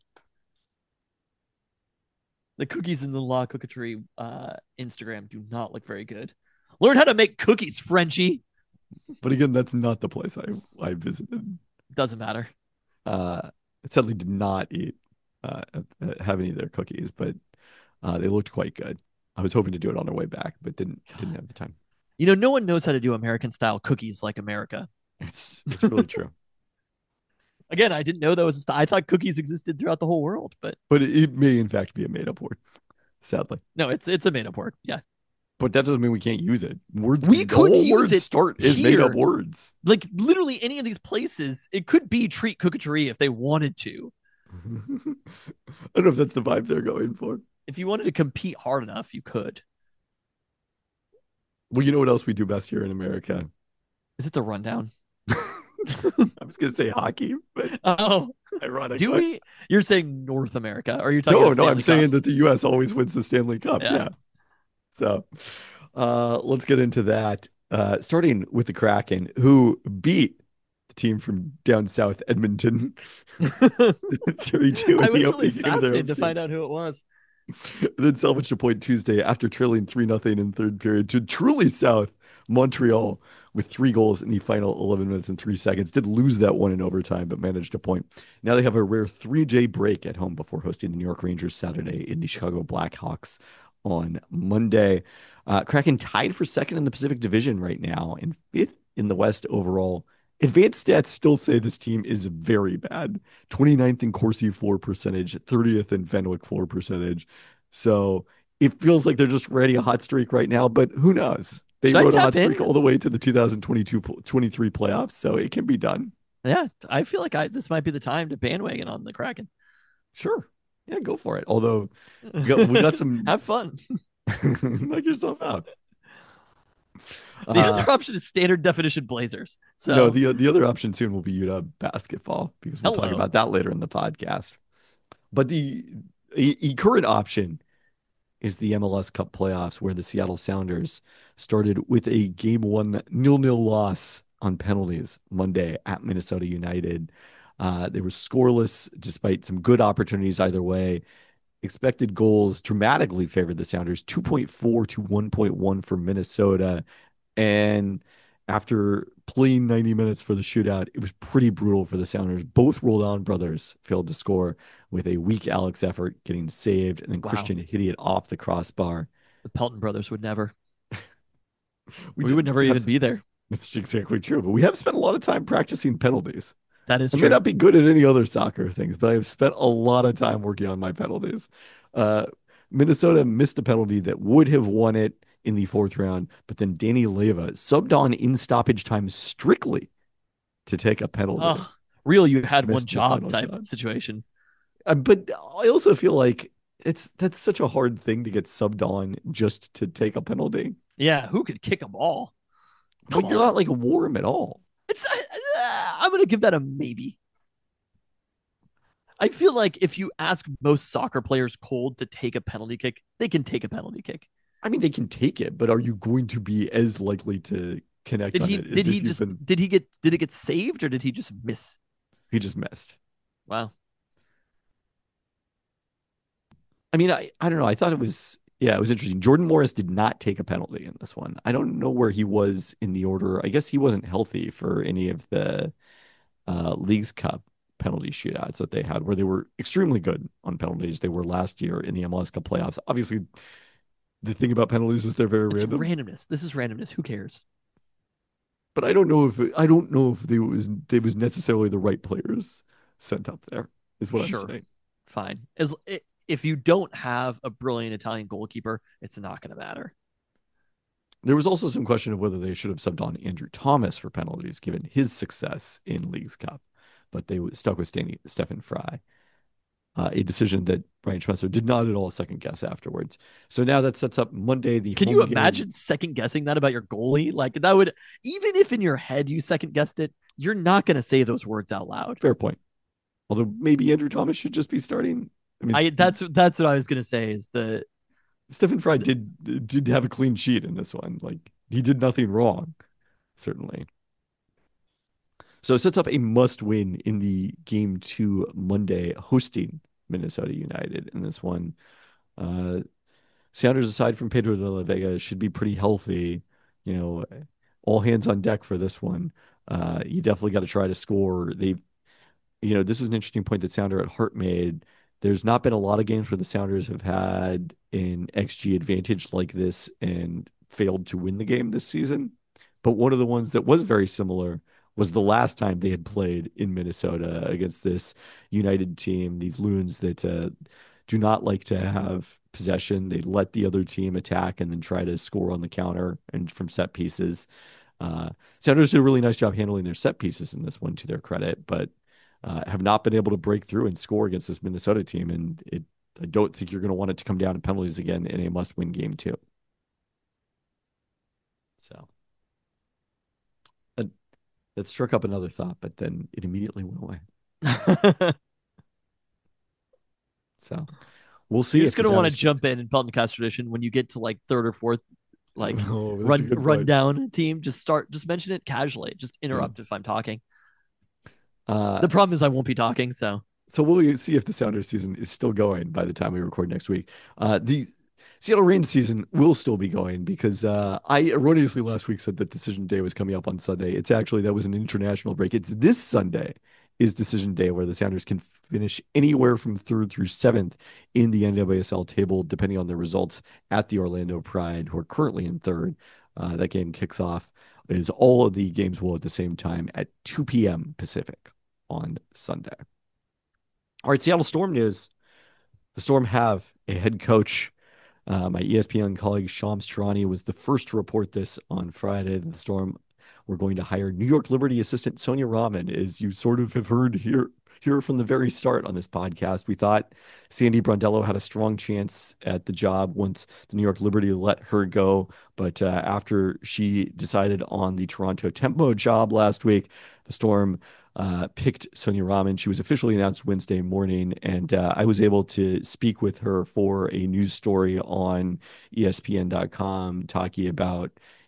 The cookies in the La Coquetterie Instagram do not look very good. Learn how to make cookies, Frenchie. But again, that's not the place I visited. Doesn't matter. I sadly did not have any of their cookies, but they looked quite good. I was hoping to do it on our way back, but didn't have the time. You know, no one knows how to do American style cookies like America. It's really true. Again, I didn't know that was. I thought cookies existed throughout the whole world, but But it may in fact be a made up word, sadly. no, it's a made up word. Yeah, But that doesn't mean we can't use it. Words, we the could whole use word it start is made up here. words. Like literally any of these places, it could be treat coquetterie if they wanted to. I don't know if that's the vibe they're going for. If you wanted to compete hard enough, you could. Well, you know what else we do best here in America? Is it the rundown? I was gonna say hockey, but Oh, ironically. do we? You're saying North America? Or are you talking? No, about no, I'm Stanley saying Cups? that the U.S. always wins the Stanley Cup. Yeah. Yeah. So let's get into that. Starting with the Kraken, who beat the team from down south, Edmonton, 3-2 I in was the really opening game of their fascinated to home find out who it was. Then salvaged a point Tuesday after trailing 3-0 in third period to truly south Montreal with 3 goals in the final 11 minutes and 3 seconds. Did lose that one in overtime, but managed a point. Now they have a rare 3-day break at home before hosting the New York Rangers Saturday in the Chicago Blackhawks on Monday. Kraken tied for second in the Pacific Division right now and fifth in the West overall. Advanced stats still say this team is very bad. 29th in Corsi floor percentage, 30th in Fenwick floor percentage. So it feels like they're just riding a hot streak right now, but who knows? They Should I rode a tap hot in? streak all the way to the 2022-23 playoffs, so it can be done. Yeah, I feel like this might be the time to bandwagon on the Kraken. Sure. Yeah, go for it. Although we got some Have fun. knock yourself out. The other option is standard definition Blazers. So No, the other option soon will be Utah basketball because we'll talk Hello. about that later in the podcast. But the current option is the MLS Cup playoffs, where the Seattle Sounders started with a game 1 0-0 loss on penalties Monday at Minnesota United. They were scoreless despite some good opportunities either way. Expected goals dramatically favored the Sounders, 2.4 to 1.1 for Minnesota. And after playing 90 minutes for the shootout, it was pretty brutal for the Sounders. Both Roldan brothers failed to score, with a weak Alex effort getting saved, and then Wow. Christian hitting it off the crossbar. the Pelton brothers would never. We did would never have- even be there. That's exactly true. But we have spent a lot of time practicing penalties. That is I may true. not be good at any other soccer things, but I've spent a lot of time working on my penalties. Minnesota missed a penalty that would have won it in the 4th round, but then Danny Leyva subbed on in stoppage time strictly to take a penalty. Oh, real, you had Missed one the job final type shot. situation. But I also feel like that's such a hard thing to get subbed on just to take a penalty. Yeah, who could kick a ball? Come But you're on. not like warm at all. It's I'm gonna give that a maybe. I feel like if you ask most soccer players cold to take a penalty kick, they can take a penalty kick. I mean, they can take it, but are you going to be as likely to connect Did on he it as did if he you've just been... did it get saved or did he just miss? He just missed. Wow. I mean, I don't know. I thought it was interesting. Jordan Morris did not take a penalty in this one. I don't know where he was in the order. I guess he wasn't healthy for any of the Leagues Cup penalty shootouts that they had, where they were extremely good on penalties. They were last year in the MLS Cup playoffs. Obviously, the thing about penalties is they're very It's random. randomness. This is randomness. Who cares? But I don't know if they was necessarily the right players sent up there. Is what Sure. I'm saying. Fine. If you don't have a brilliant Italian goalkeeper, it's not going to matter. There was also some question of whether they should have subbed on Andrew Thomas for penalties, given his success in Leagues Cup, but they stuck with Stephen Fry. a decision that Brian Schmetzer did not at all second guess afterwards. So now that sets up Monday, the Can home you game. imagine second guessing that about your goalie? Like that would, even if in your head you second guessed it, you're not going to say those words out loud. Fair point. Although maybe Andrew Thomas should just be starting. I mean, That's what I was going to say is Stephen Fry did have a clean sheet in this one. Like he did nothing wrong, certainly. So it sets up a must win in the game 2 Monday, hosting Minnesota United in this one. Sounders, aside from Pedro de la Vega, should be pretty healthy. You know, all hands on deck for this one. You definitely got to try to score. This was an interesting point that Sounder at Heart made. There's not been a lot of games where the Sounders have had an XG advantage like this and failed to win the game this season. But one of the ones that was very similar was the last time they had played in Minnesota against this United team, these Loons that do not like to have possession. They let the other team attack and then try to score on the counter and from set pieces. Sounders did a really nice job handling their set pieces in this one, to their credit, but have not been able to break through and score against this Minnesota team. And I don't think you're going to want it to come down to penalties again in a must-win game too. So that struck up another thought, but then it immediately went away. So we'll see. You're just going to want to jump in Pelton Cast tradition when you get to like third or fourth, like run down team. Just mention it casually. Just interrupt if I'm talking. The problem is I won't be talking, so we'll see if the Sounders season is still going by the time we record next week. The Seattle Reigns season will still be going because I erroneously last week said that Decision Day was coming up on Sunday. It's actually, that was an international break. It's this Sunday is Decision Day, where the Sounders can finish anywhere from 3rd through 7th in the NWSL table, depending on their results at the Orlando Pride, who are currently in 3rd. That game kicks off. Is all of the games will at the same time at 2 p.m. Pacific on Sunday. All right, Seattle Storm news. The Storm have a head coach. My ESPN colleague Shams Charani was the first to report this on Friday. The Storm were going to hire New York Liberty assistant Sonia Rahman, as you sort of have heard here from the very start on this podcast. We thought Sandy Brondello had a strong chance at the job once the New York Liberty let her go. But after she decided on the Toronto Tempo job last week, the Storm picked Sonia Rahman. She was officially announced Wednesday morning, and I was able to speak with her for a news story on ESPN.com talking about,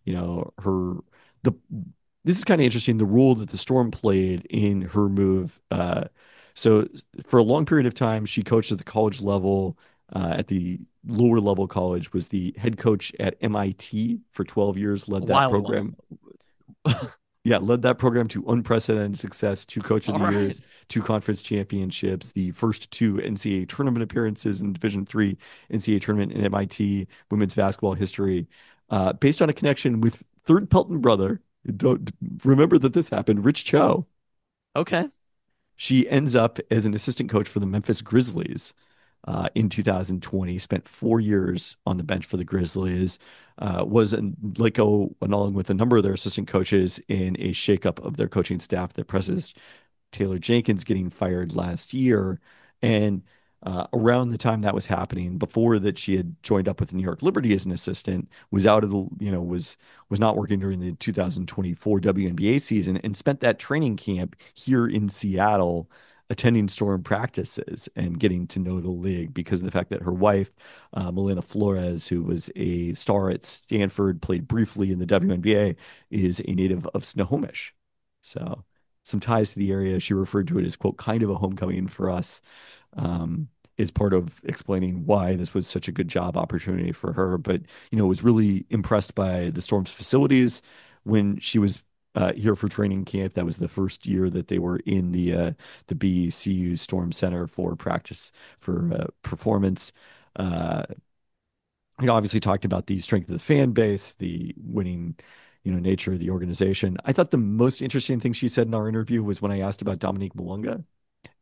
this is kind of interesting, the role that the Storm played in her move. So for a long period of time, she coached at the college level, at the lower level college, was the head coach at MIT for 12 years, led that program. Yeah, led that program to unprecedented success, 2 Coach of the Years, 2 conference championships, the first 2 NCAA tournament appearances in Division III NCAA tournament in MIT women's basketball history, based on a connection with third Pelton brother. Don't remember that this happened, Rich Cho. Okay. She ends up as an assistant coach for the Memphis Grizzlies in 2020, spent 4 years on the bench for the Grizzlies, was along with a number of their assistant coaches in a shakeup of their coaching staff that presses Taylor Jenkins getting fired last year. And around the time that was happening, before that, she had joined up with New York Liberty as an assistant, was out of the, was not working during the 2024 WNBA season, and spent that training camp here in Seattle, attending Storm practices and getting to know the league because of the fact that her wife, Melina Flores, who was a star at Stanford, played briefly in the WNBA, is a native of Snohomish. So some ties to the area. She referred to it as, quote, kind of a homecoming for us, is part of explaining why this was such a good job opportunity for her. But, was really impressed by the Storm's facilities when she was here for training camp. That was the first year that they were in the BCU Storm Center for practice for performance. Obviously talked about the strength of the fan base, the winning, nature of the organization. I thought the most interesting thing she said in our interview was when I asked about Dominique Malunga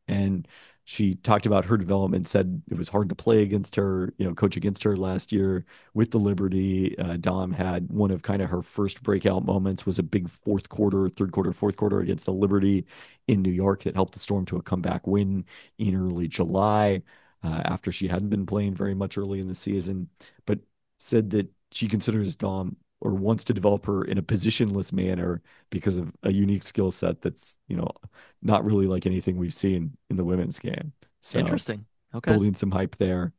And she talked about her development, said it was hard to play against her, coach against her last year with the Liberty. Dom had one of kind of her first breakout moments, was a big third quarter, fourth quarter against the Liberty in New York that helped the Storm to a comeback win in early July, after she hadn't been playing very much early in the season, but said that she considers Dom or wants to develop her in a positionless manner because of a unique skill set that's, not really like anything we've seen in the women's game. So Interesting. Okay. building some hype there.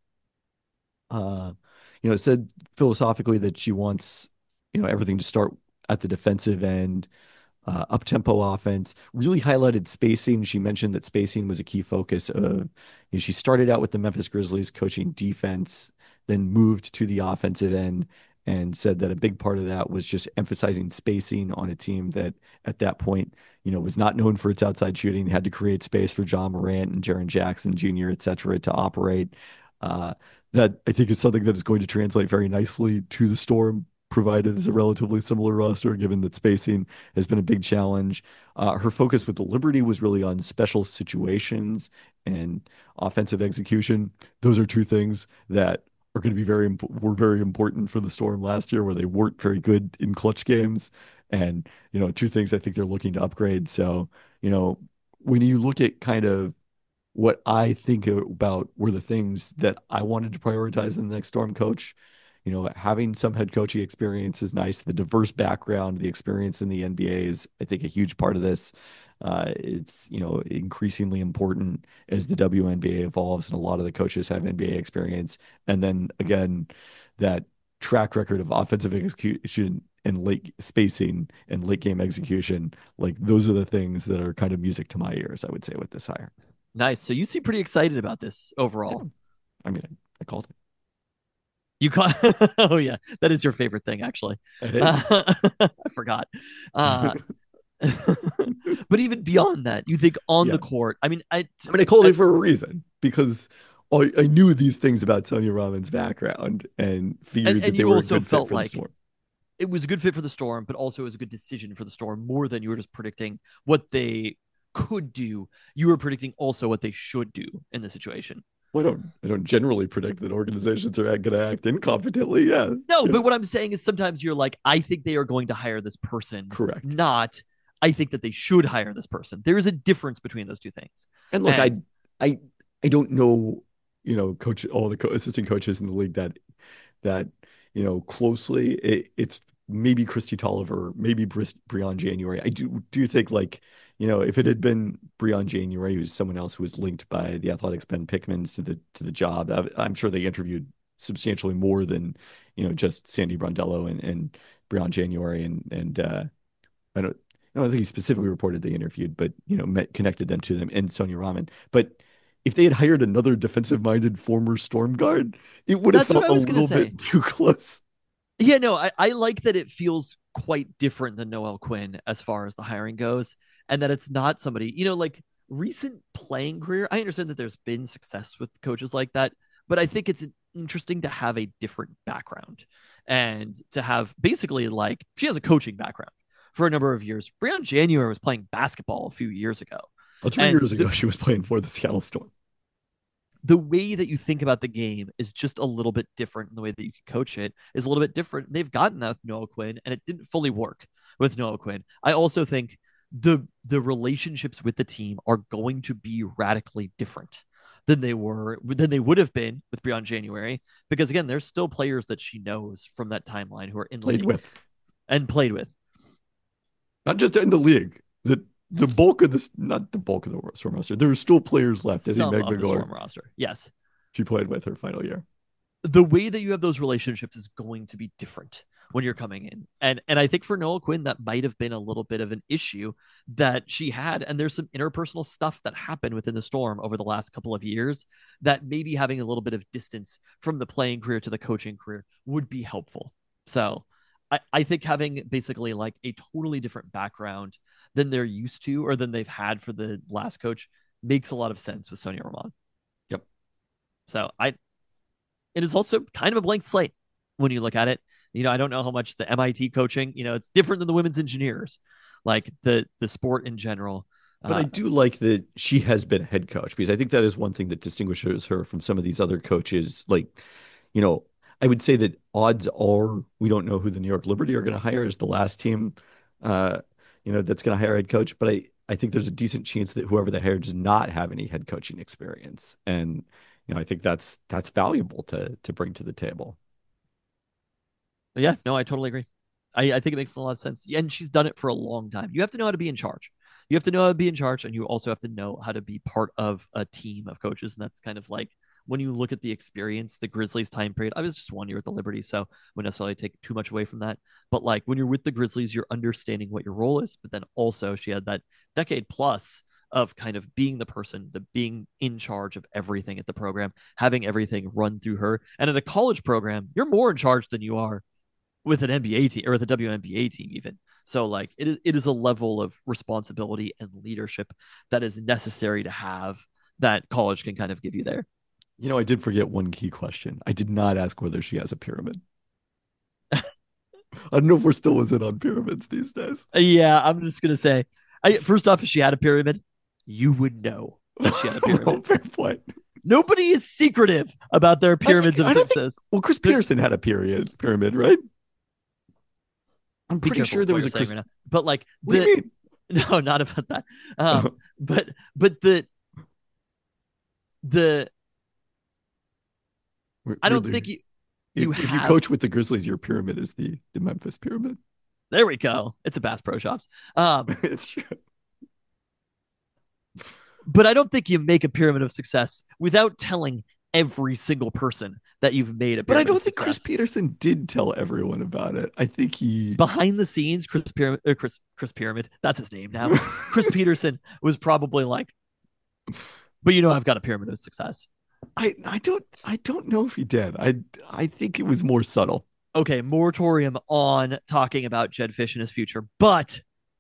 It said philosophically that she wants, everything to start at the defensive end, up-tempo offense, really highlighted spacing. She mentioned that spacing was a key focus of, she started out with the Memphis Grizzlies coaching defense, then moved to the offensive end, and said that a big part of that was just emphasizing spacing on a team that at that point, was not known for its outside shooting, had to create space for John Morant and Jaren Jackson Jr., et cetera, to operate. That I think is something that is going to translate very nicely to the Storm, provided it's a relatively similar roster, given that spacing has been a big challenge. Her focus with the Liberty was really on special situations and offensive execution. Those are two things that are going to be were very important for the Storm last year, where they weren't very good in clutch games. And, two things I think they're looking to upgrade. So, when you look at kind of what I think about were the things that I wanted to prioritize in the next Storm coach, having some head coaching experience is nice. The diverse background, the experience in the NBA is, I think, a huge part of this. It's, increasingly important as the WNBA evolves, and a lot of the coaches have NBA experience. And then again, that track record of offensive execution and late spacing and late game execution, like those are the things that are kind of music to my ears, I would say, with this hire. Nice. So you seem pretty excited about this overall. Yeah. I mean, I called it. You caught? Oh yeah, that is your favorite thing, actually. It is. I forgot. But even beyond that, you think on the court. I mean, I called it for a reason, because I knew these things about Sonia Rahman's background and figured that they were a good fit for the Storm. It was a good fit for the Storm, but also it was a good decision for the Storm, more than you were just predicting what they could do. You were predicting also what they should do in the situation. Well, I don't generally predict that organizations are going to act incompetently. Yeah. No, but what I'm saying is sometimes you're like, I think they are going to hire this person. Correct. Not, I think that they should hire this person. There is a difference between those two things. And look, I don't know, all the assistant coaches in the league that closely. It's maybe Kristi Tolliver, maybe Briann January. I do think, like, if it had been Briann January, who's someone else who was linked by the Athletics' Ben Pickmans to the job, I'm sure they interviewed substantially more than just Sandy Brondello and Briann January, and I don't think he specifically reported they interviewed, but connected them to them, and Sonia Rahman. But if they had hired another defensive-minded former Storm guard, it would have felt a little bit too close. Yeah, no, I like that it feels quite different than Noelle Quinn as far as the hiring goes, and that it's not somebody, like recent playing career. I understand that there's been success with coaches like that, but I think it's interesting to have a different background and to have basically, like, she has a coaching background for a number of years. Briann January was playing basketball a few years ago. Well, 3 years ago, she was playing for the Seattle Storm. The way that you think about the game is just a little bit different, and the way that you can coach it is a little bit different. They've gotten that with Noelle Quinn, and it didn't fully work with Noelle Quinn. I also think the relationships with the team are going to be radically different than they would have been with Briann January, because again, there's still players that she knows from that timeline who are in played with. Not just in the league. The bulk of this, not the bulk of the Storm roster. There are still players left. Some of the Storm roster, yes. She played with her final year. The way that you have those relationships is going to be different when you're coming in. And I think for Noelle Quinn, that might have been a little bit of an issue that she had. And there's some interpersonal stuff that happened within the Storm over the last couple of years that maybe having a little bit of distance from the playing career to the coaching career would be helpful. So I think having basically like a totally different background than they're used to or than they've had for the last coach makes a lot of sense with Sonia Rahman. Yep. So it is also kind of a blank slate when you look at it. I don't know how much the MIT coaching, it's different than the women's engineers, like the sport in general. But I do like that she has been a head coach because I think that is one thing that distinguishes her from some of these other coaches. Like, you know, I would say that odds are we don't know who the New York Liberty are going to hire as the last team, uh, that's going to hire a head coach. But I think there's a decent chance that whoever they hire does not have any head coaching experience. And, I think that's valuable to bring to the table. Yeah, no, I totally agree. I think it makes a lot of sense. And she's done it for a long time. You have to know how to be in charge. You have to know how to be in charge, and you also have to know how to be part of a team of coaches. And that's kind of like when you look at the experience, the Grizzlies time period. I was just 1 year at the Liberty, so I wouldn't necessarily take too much away from that. But like when you're with the Grizzlies, you're understanding what your role is. But then also she had that decade plus of kind of being the person, the being in charge of everything at the program, having everything run through her. And at a college program, you're more in charge than you are with an NBA team or with a WNBA team even. So like it is a level of responsibility and leadership that is necessary to have that college can kind of give you there. I did forget one key question. I did not ask whether she has a pyramid. I don't know if we're still in on pyramids these days. Yeah, I'm just gonna say, first off, if she had a pyramid, you would know that she had a pyramid. Fair point. Nobody is secretive about their pyramids of success. Well, Chris Peterson had a pyramid, right? I'm pretty sure there was a Chris. Right now. But like, no, not about that. But the I don't think if you coach with the Grizzlies, your pyramid is the Memphis pyramid. There we go. It's a Bass Pro Shops. It's true. But I don't think you make a pyramid of success without telling every single person that you've made a pyramid. But I don't of think success. Chris Peterson did tell everyone about it. I think he behind the scenes, Chris Pyramid, that's his name now. Chris Peterson was probably like, but I've got a pyramid of success. I don't know if he did. I think it was more subtle. Okay, moratorium on talking about Jedd Fisch and his future, but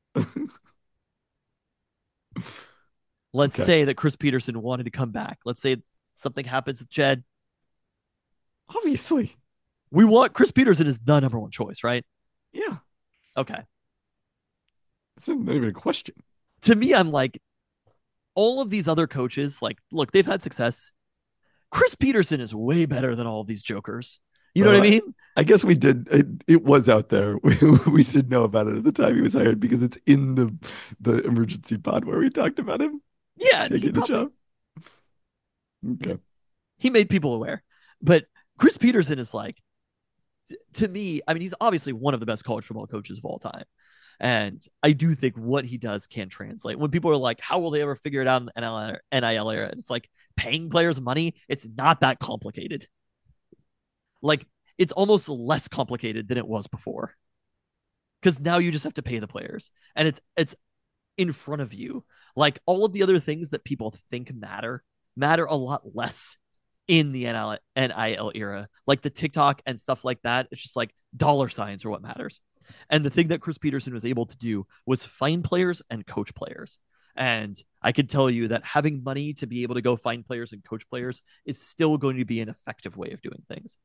let's say that Chris Peterson wanted to come back. Let's say something happens with Jedd. Obviously, we want Chris Peterson is the number one choice, right? Yeah. Okay. It's not even a question. To me, I'm like, all of these other coaches, like, look, they've had success. Chris Peterson is way better than all of these jokers. You know what I mean? I guess we did. It was out there. We should know about it at the time he was hired because it's in the emergency pod where we talked about him. Yeah, taking the job. Okay. He made people aware, but Chris Peterson is like, to me, I mean, he's obviously one of the best college football coaches of all time. And I do think what he does can translate. When people are like, how will they ever figure it out in the NIL era? It's like paying players money. It's not that complicated. Like, it's almost less complicated than it was before. Because now you just have to pay the players. And it's in front of you. Like, all of the other things that people think matter a lot less in the NIL era. Like the TikTok and stuff like that. It's just like dollar signs are what matters. And the thing that Chris Peterson was able to do was find players and coach players. And I can tell you that having money to be able to go find players and coach players is still going to be an effective way of doing things.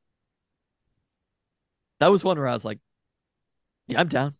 That was one where I was like, yeah, I'm down.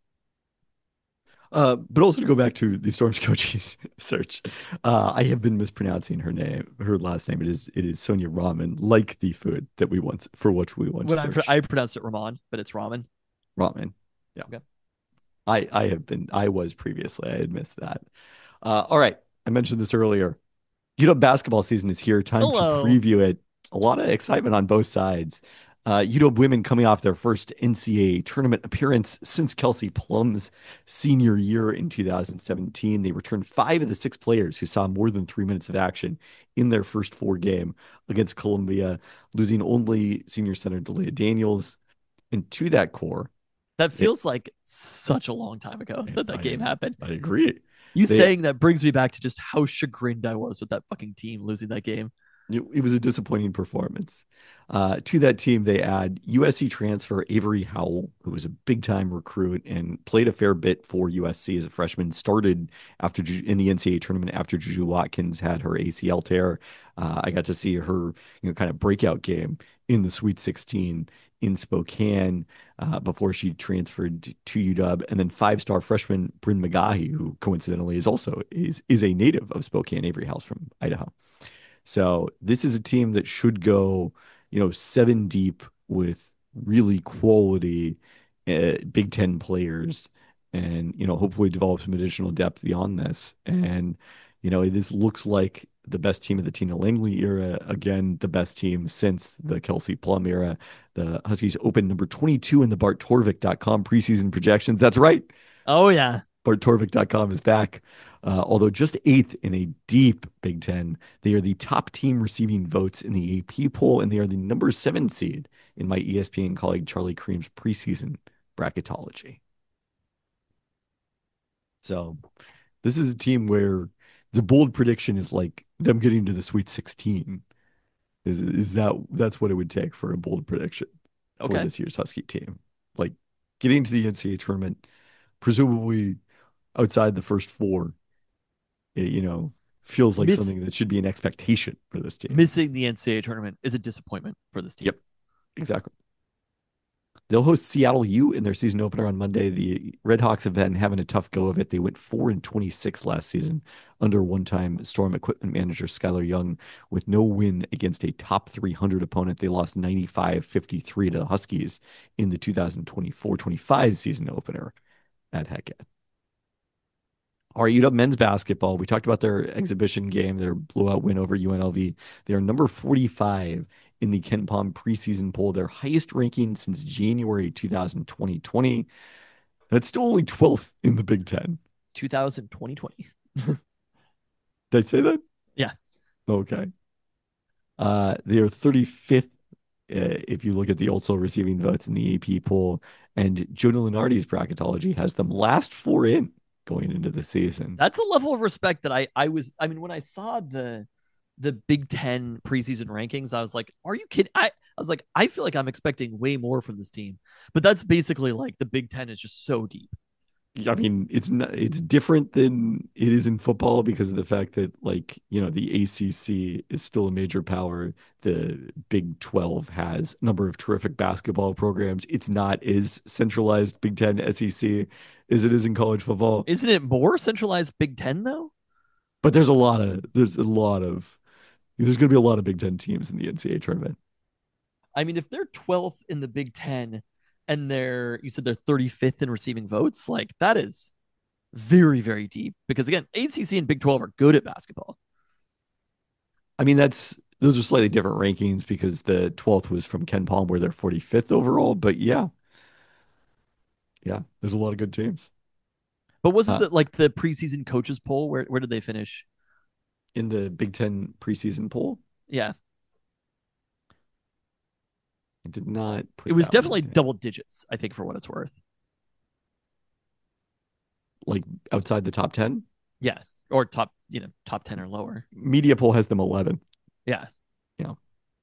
But also to go back to the Storm's coaching search, I have been mispronouncing her last name. It is Sonia Rahman, like the food that we once searched. I pronounced it Rahman, but it's ramen. Ramen. Yeah. Okay. I was previously. I had missed that. All right. I mentioned this earlier. Basketball season is here. Time to preview it. A lot of excitement on both sides. UW women coming off their first NCAA tournament appearance since Kelsey Plum's senior year in 2017. They returned 5 of the 6 players who saw more than 3 minutes of action in their first 4 game against Columbia, losing only senior center Delia Daniels. And to that core, that feels like such a long time ago that game happened. I agree. Saying that brings me back to just how chagrined I was with that fucking team losing that game. It was a disappointing performance. To that team, they add USC transfer Avery Howell, who was a big time recruit and played a fair bit for USC as a freshman. Started in the NCAA tournament after Juju Watkins had her ACL tear. I got to see her, kind of breakout game in the Sweet 16 in Spokane before she transferred to UW. And then five-star freshman Bryn McGahee, who coincidentally is a native of Spokane. Avery Howell's from Idaho. So this is a team that should go, seven deep with really quality Big Ten players, and hopefully develop some additional depth beyond this. And this looks like the best team of the Tina Langley era. Again, the best team since the Kelsey Plum era. The Huskies opened number 22 in the BartTorvik.com preseason projections. That's right. Oh yeah. BartTorvik.com is back. Although just eighth in a deep Big Ten, they are the top team receiving votes in the AP poll, and they are the number 7 seed in my ESPN colleague Charlie Cream's preseason bracketology. So this is a team where the bold prediction is like them getting to the Sweet 16. That's what it would take for a bold prediction for Okay. this year's Husky team? Like getting to the NCAA tournament, presumably outside the first four, feels like Miss something that should be an expectation for this team. Missing the NCAA tournament is a disappointment for this team. Yep, exactly. They'll host Seattle U in their season opener on Monday. The Redhawks have been having a tough go of it. They went 4-26 last season under one-time Storm equipment manager Skylar Young with no win against a top 300 opponent. They lost 95-53 to the Huskies in the 2024-25 season opener at Hecate. All right, UW men's basketball. We talked about their exhibition game, their blowout win over UNLV. They are number 45 in the KenPom preseason poll, their highest ranking since January 2020. That's still only 12th in the Big Ten. 2020. Did I say that? Yeah. Okay. They are 35th if you look at the also receiving votes in the AP poll. And Jonah Lunardi's bracketology has them last 4 in going into the season. That's a level of respect that I mean, when I saw the Big Ten preseason rankings, I was like, are you kidding? I was like, I feel like I'm expecting way more from this team. But that's basically like the Big Ten is just so deep. I mean, it's different than it is in football because of the fact that the ACC is still a major power. The Big 12 has a number of terrific basketball programs. It's not as centralized Big 10 SEC as it is in college football. Isn't it more centralized Big Ten though? But there's going to be a lot of Big 10 teams in the NCAA tournament. I mean, if they're 12th in the Big Ten and you said they're 35th in receiving votes, like that is very, very deep because again, ACC and Big 12 are good at basketball. I mean, those are slightly different rankings because the 12th was from KenPom where they're 45th overall. But yeah, there's a lot of good teams. But wasn't the preseason coaches poll? Where did they finish? In the Big Ten preseason poll? Yeah. I did not put it was definitely double digits, I think, for what it's worth. Like outside the top 10? Yeah. Or top 10 or lower. Media poll has them 11. Yeah. Yeah.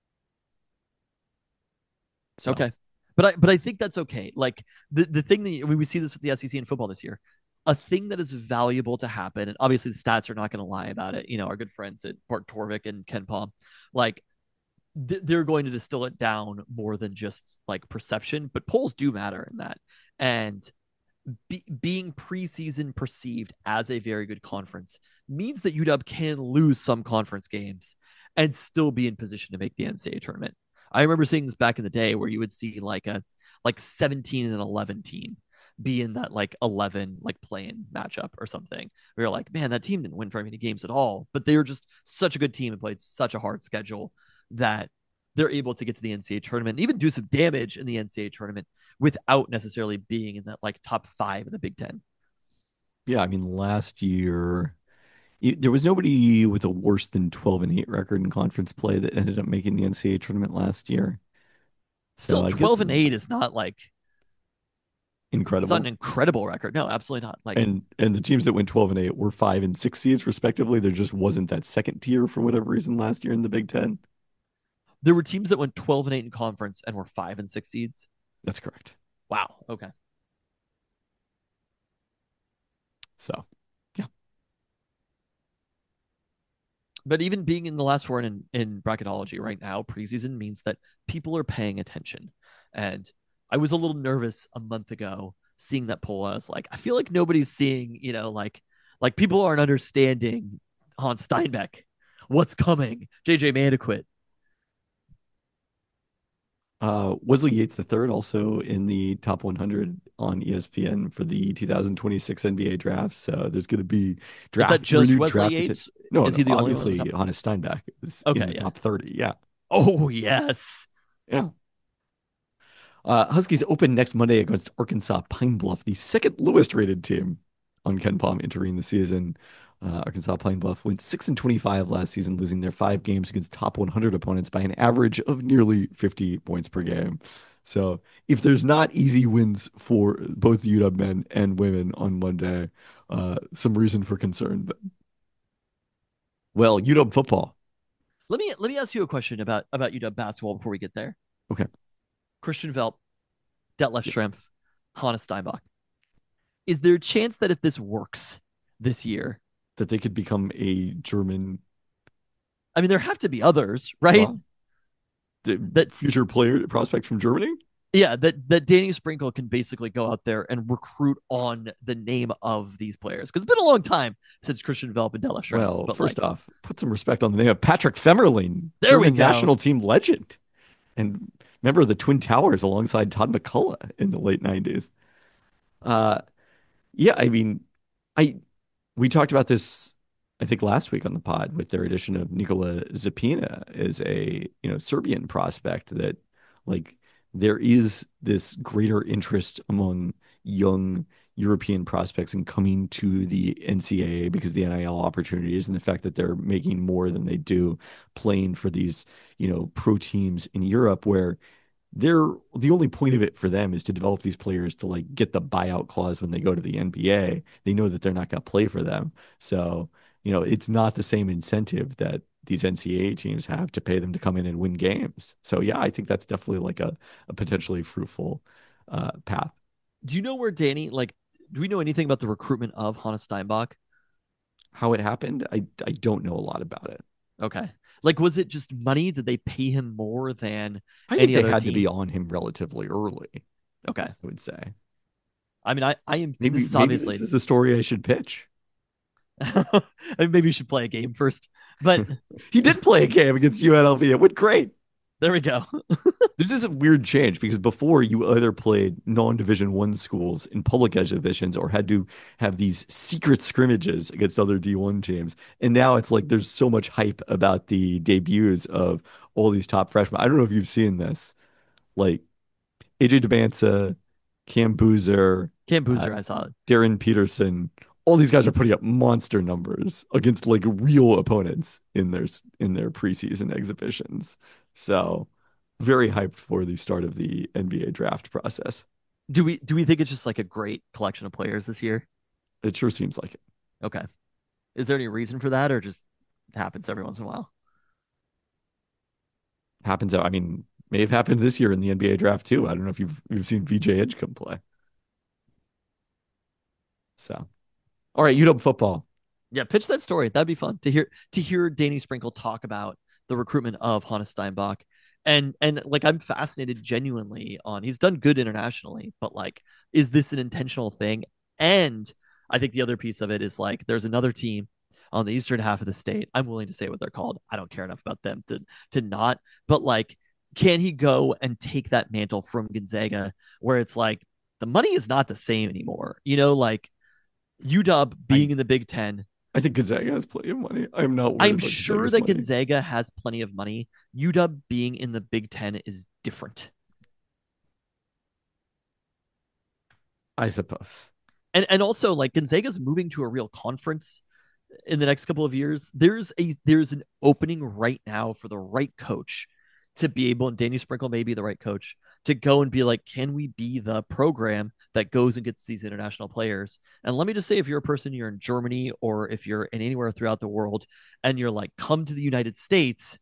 So. Okay. But I think that's okay. Like the thing that we see this with the SEC in football this year, a thing that is valuable to happen, and obviously the stats are not going to lie about it. Our good friends at Bart Torvik and KenPom, like they're going to distill it down more than just like perception, but polls do matter in that. And being preseason perceived as a very good conference means that UW can lose some conference games and still be in position to make the NCAA tournament. I remember seeing this back in the day where you would see like 17 and 11 team be in that 11 play-in matchup or something. We were like, man, that team didn't win very many games at all, but they were just such a good team and played such a hard schedule that they're able to get to the NCAA tournament and even do some damage in the NCAA tournament without necessarily being in that top 5 of the Big Ten. Yeah, I mean, last year there was nobody with a worse than 12-8 record in conference play that ended up making the NCAA tournament last year. Still, 12-8 is not It's not an incredible. incredible record. No, absolutely not. Like And the teams that went 12-8 were 5 and 6 seeds respectively. There just wasn't that second tier for whatever reason last year in the Big Ten. there were teams that went 12-8 in conference and were 5 and 6 seeds. That's correct. Wow. Okay. So, yeah. But even being in the last four in bracketology right now, preseason means that people are paying attention. And I was a little nervous a month ago seeing that poll. I was like, I feel like nobody's seeing, like people aren't understanding Hans Steinbeck, what's coming, JJ Mandequit. Wesley Yates the third also in the top 100 on ESPN for the 2026 NBA draft. So there's going to be Is that just renewed Wesley draft Yates? No, Is no, he the only one obviously on the top? Hannes Steinbach is in Okay, the yeah. top 30. Yeah. Oh, yes. Yeah. Huskies open next Monday against Arkansas Pine Bluff, the second lowest rated team on KenPom entering the season. Arkansas Pine Bluff went 6-25 last season, losing their 5 games against top 100 opponents by an average of nearly 50 points per game. So if there's not easy wins for both UW men and women on Monday, some reason for concern. Well, UW football. Let me ask you a question about UW basketball before we get there. Okay. Christian Velp, Detlef Schrempf, Hannes Steinbach. Is there a chance that if this works this year, that they could become a German? I mean, there have to be others, right? That future player prospect from Germany? Yeah, that Danny Sprinkle can basically go out there and recruit on the name of these players. Because it's been a long time since Christian Velp and Detlef Schrempf. Well, but first off, put some respect on the name of Patrick Femmerling, there German we go. national team legend and member of the Twin Towers alongside Todd McCullough in the late 90s. Yeah, I mean, we talked about this, I think, last week on the pod with their addition of Nikola Zapina as a, Serbian prospect that, like, there is this greater interest among young European prospects in coming to the NCAA because of the NIL opportunities and the fact that they're making more than they do playing for these, pro teams in Europe where they're the only point of it for them is to develop these players to like get the buyout clause when they go to the NBA. They know that they're not going to play for them. So, it's not the same incentive that these NCAA teams have to pay them to come in and win games. So, yeah, I think that's definitely like a potentially fruitful path. Do you know where Danny, do we know anything about the recruitment of Hannes Steinbach? How it happened? I don't know a lot about it. Okay. Like, was it just money? Did they pay him more than I think any they other had team? to be on him relatively early, Okay. I would say. I mean, I am. Maybe, This is maybe obviously. this is the story I should pitch. I mean, maybe you should play a game first. But He did play a game against UNLV. It went great. there we go. This is a weird change because before you either played non-Division One schools in public exhibitions or had to have these secret scrimmages against other D1 teams. And now it's like there's so much hype about the debuts of all these top freshmen. I don't know if you've seen this. Like AJ Debance, Cam Boozer, Cam Boozer, I saw it. Darren Peterson. All these guys are putting up monster numbers against like real opponents in their preseason exhibitions. So very hyped for the start of the NBA draft process. Do we think it's just like a great collection of players this year? It sure seems like it. Okay. Is there any reason for that, or just happens every once in a while? Happens. I mean, may have happened this year in the NBA draft too. I don't know if you've seen VJ Edgecombe play. So, all right, UW football. Yeah, pitch that story. That'd be fun to hear Danny Sprinkle talk about the recruitment of Hannes Steinbach. And like I'm fascinated genuinely on he's done good internationally, but like, is this an intentional thing? And I think the other piece of it is like there's another team on the eastern half of the state. I'm willing to say what they're called. I don't care enough about them to not, but like, can he go and take that mantle from Gonzaga where it's like the money is not the same anymore? Like UW being in the Big Ten. I think Gonzaga has plenty of money. I'm not worried I'm about sure Gonzaga's that money. Gonzaga has plenty of money. UW being in the Big Ten is different. I suppose. And also like Gonzaga's moving to a real conference in the next couple of years. There's an opening right now for the right coach to be able, and Danny Sprinkle may be the right coach, to go and be like, can we be the program that goes and gets these international players? And let me just say, if you're a person, you're in Germany or if you're in anywhere throughout the world and you're like, come to the United States,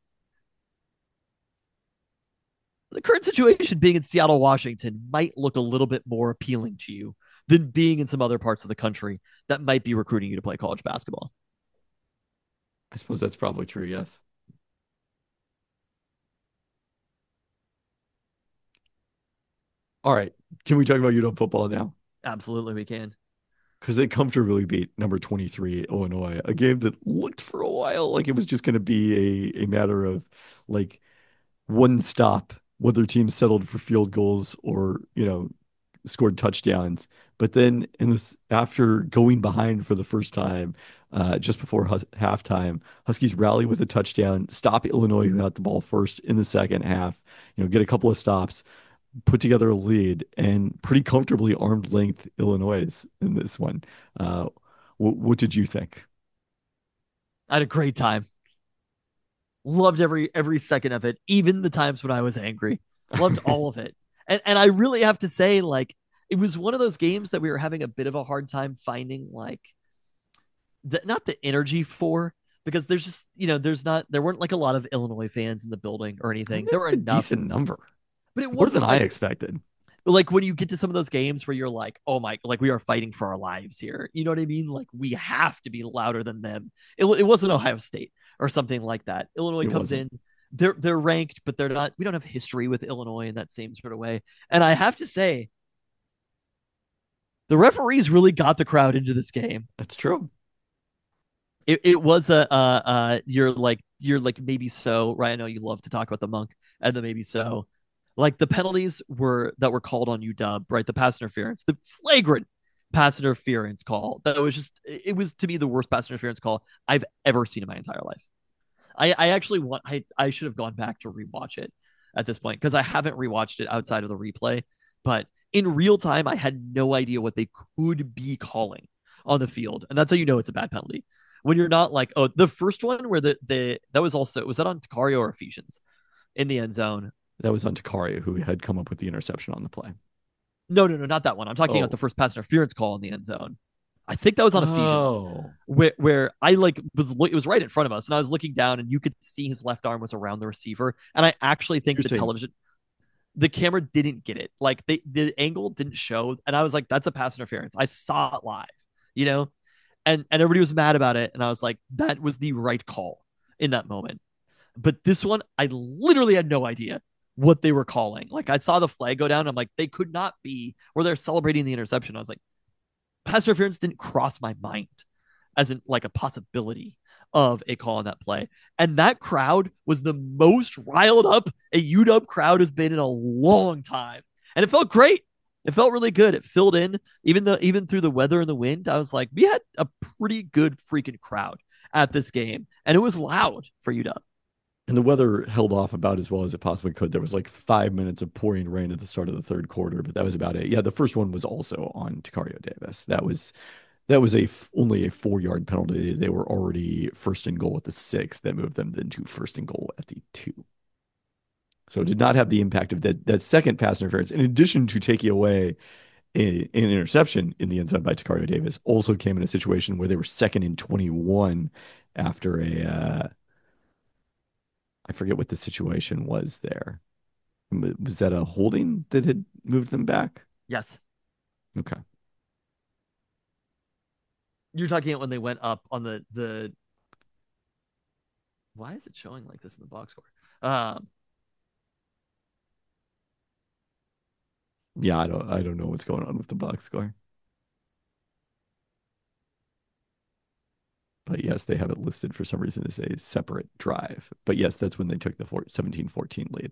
the current situation being in Seattle, Washington might look a little bit more appealing to you than being in some other parts of the country that might be recruiting you to play college basketball. I suppose that's probably true, yes. All right. Can we talk about UW football now? Absolutely, we can. Because they comfortably beat number 23 Illinois, a game that looked for a while like it was just going to be a matter of like one stop, whether teams settled for field goals or, scored touchdowns. But then in this, after going behind for the first time, just before halftime, Huskies rally with a touchdown, stop Illinois, who had the ball first in the second half, get a couple of stops, put together a lead, and pretty comfortably armed length Illinois in this one. What did you think? I had a great time. Loved every second of it, even the times when I was angry. Loved all of it. And I really have to say, like, it was one of those games that we were having a bit of a hard time finding, like, not the energy for, because there's just, there weren't like a lot of Illinois fans in the building or anything. There were a enough, decent number, but it more than wasn't I expected. Like when you get to some of those games where you're like, oh my, like we are fighting for our lives here. You know what I mean? Like we have to be louder than them. It wasn't Ohio State or something like that. Illinois comes in, they're ranked, but they're not. We don't have history with Illinois in that same sort of way. And I have to say, the referees really got the crowd into this game. That's true. It was you're like maybe so, right? I know you love to talk about the monk and the maybe so. Like the penalties that were called on UW, right? The pass interference, the flagrant pass interference call. That was just, it was to me the worst pass interference call I've ever seen in my entire life. I actually I should have gone back to rewatch it at this point because I haven't rewatched it outside of the replay. But in real time, I had no idea what they could be calling on the field, and that's how you know it's a bad penalty. When you're not like, oh, the first one where that was that on Takario or Ephesians in the end zone? That was on Takario, who had come up with the interception on the play. No, not that one. I'm talking about the first pass interference call in the end zone. I think that was on Ephesians, where I like it was right in front of us, and I was looking down, and you could see his left arm was around the receiver, and I actually think the camera didn't get it. Like the angle didn't show, and I was like, that's a pass interference. I saw it live, and everybody was mad about it, and I was like, that was the right call in that moment. But this one, I literally had no idea what they were calling. Like I saw the flag go down. I'm like, they could not be, or they're celebrating the interception. I was like, pass interference didn't cross my mind as in like a possibility of a call on that play. And that crowd was the most riled up a UW crowd has been in a long time. And it felt great. It felt really good. It filled in even through the weather and the wind. I was like, we had a pretty good freaking crowd at this game. And it was loud for UW. And the weather held off about as well as it possibly could. There was like 5 minutes of pouring rain at the start of the third quarter, but that was about it. Yeah, the first one was also on Takario Davis. That was only a 4-yard penalty. They were already first and goal at the 6. That moved them then to first and goal at the 2. So it did not have the impact of that second pass interference. In addition to taking away an interception in the end zone by Takario Davis, also came in a situation where they were second and 21 after I forget what the situation was there. Was that a holding that had moved them back? Yes. Okay. You're talking about when they went up on the why is it showing like this in the box score? Yeah, I don't know what's going on with the box score. But yes, they have it listed for some reason as a separate drive. But yes, that's when they took the 17-14 lead.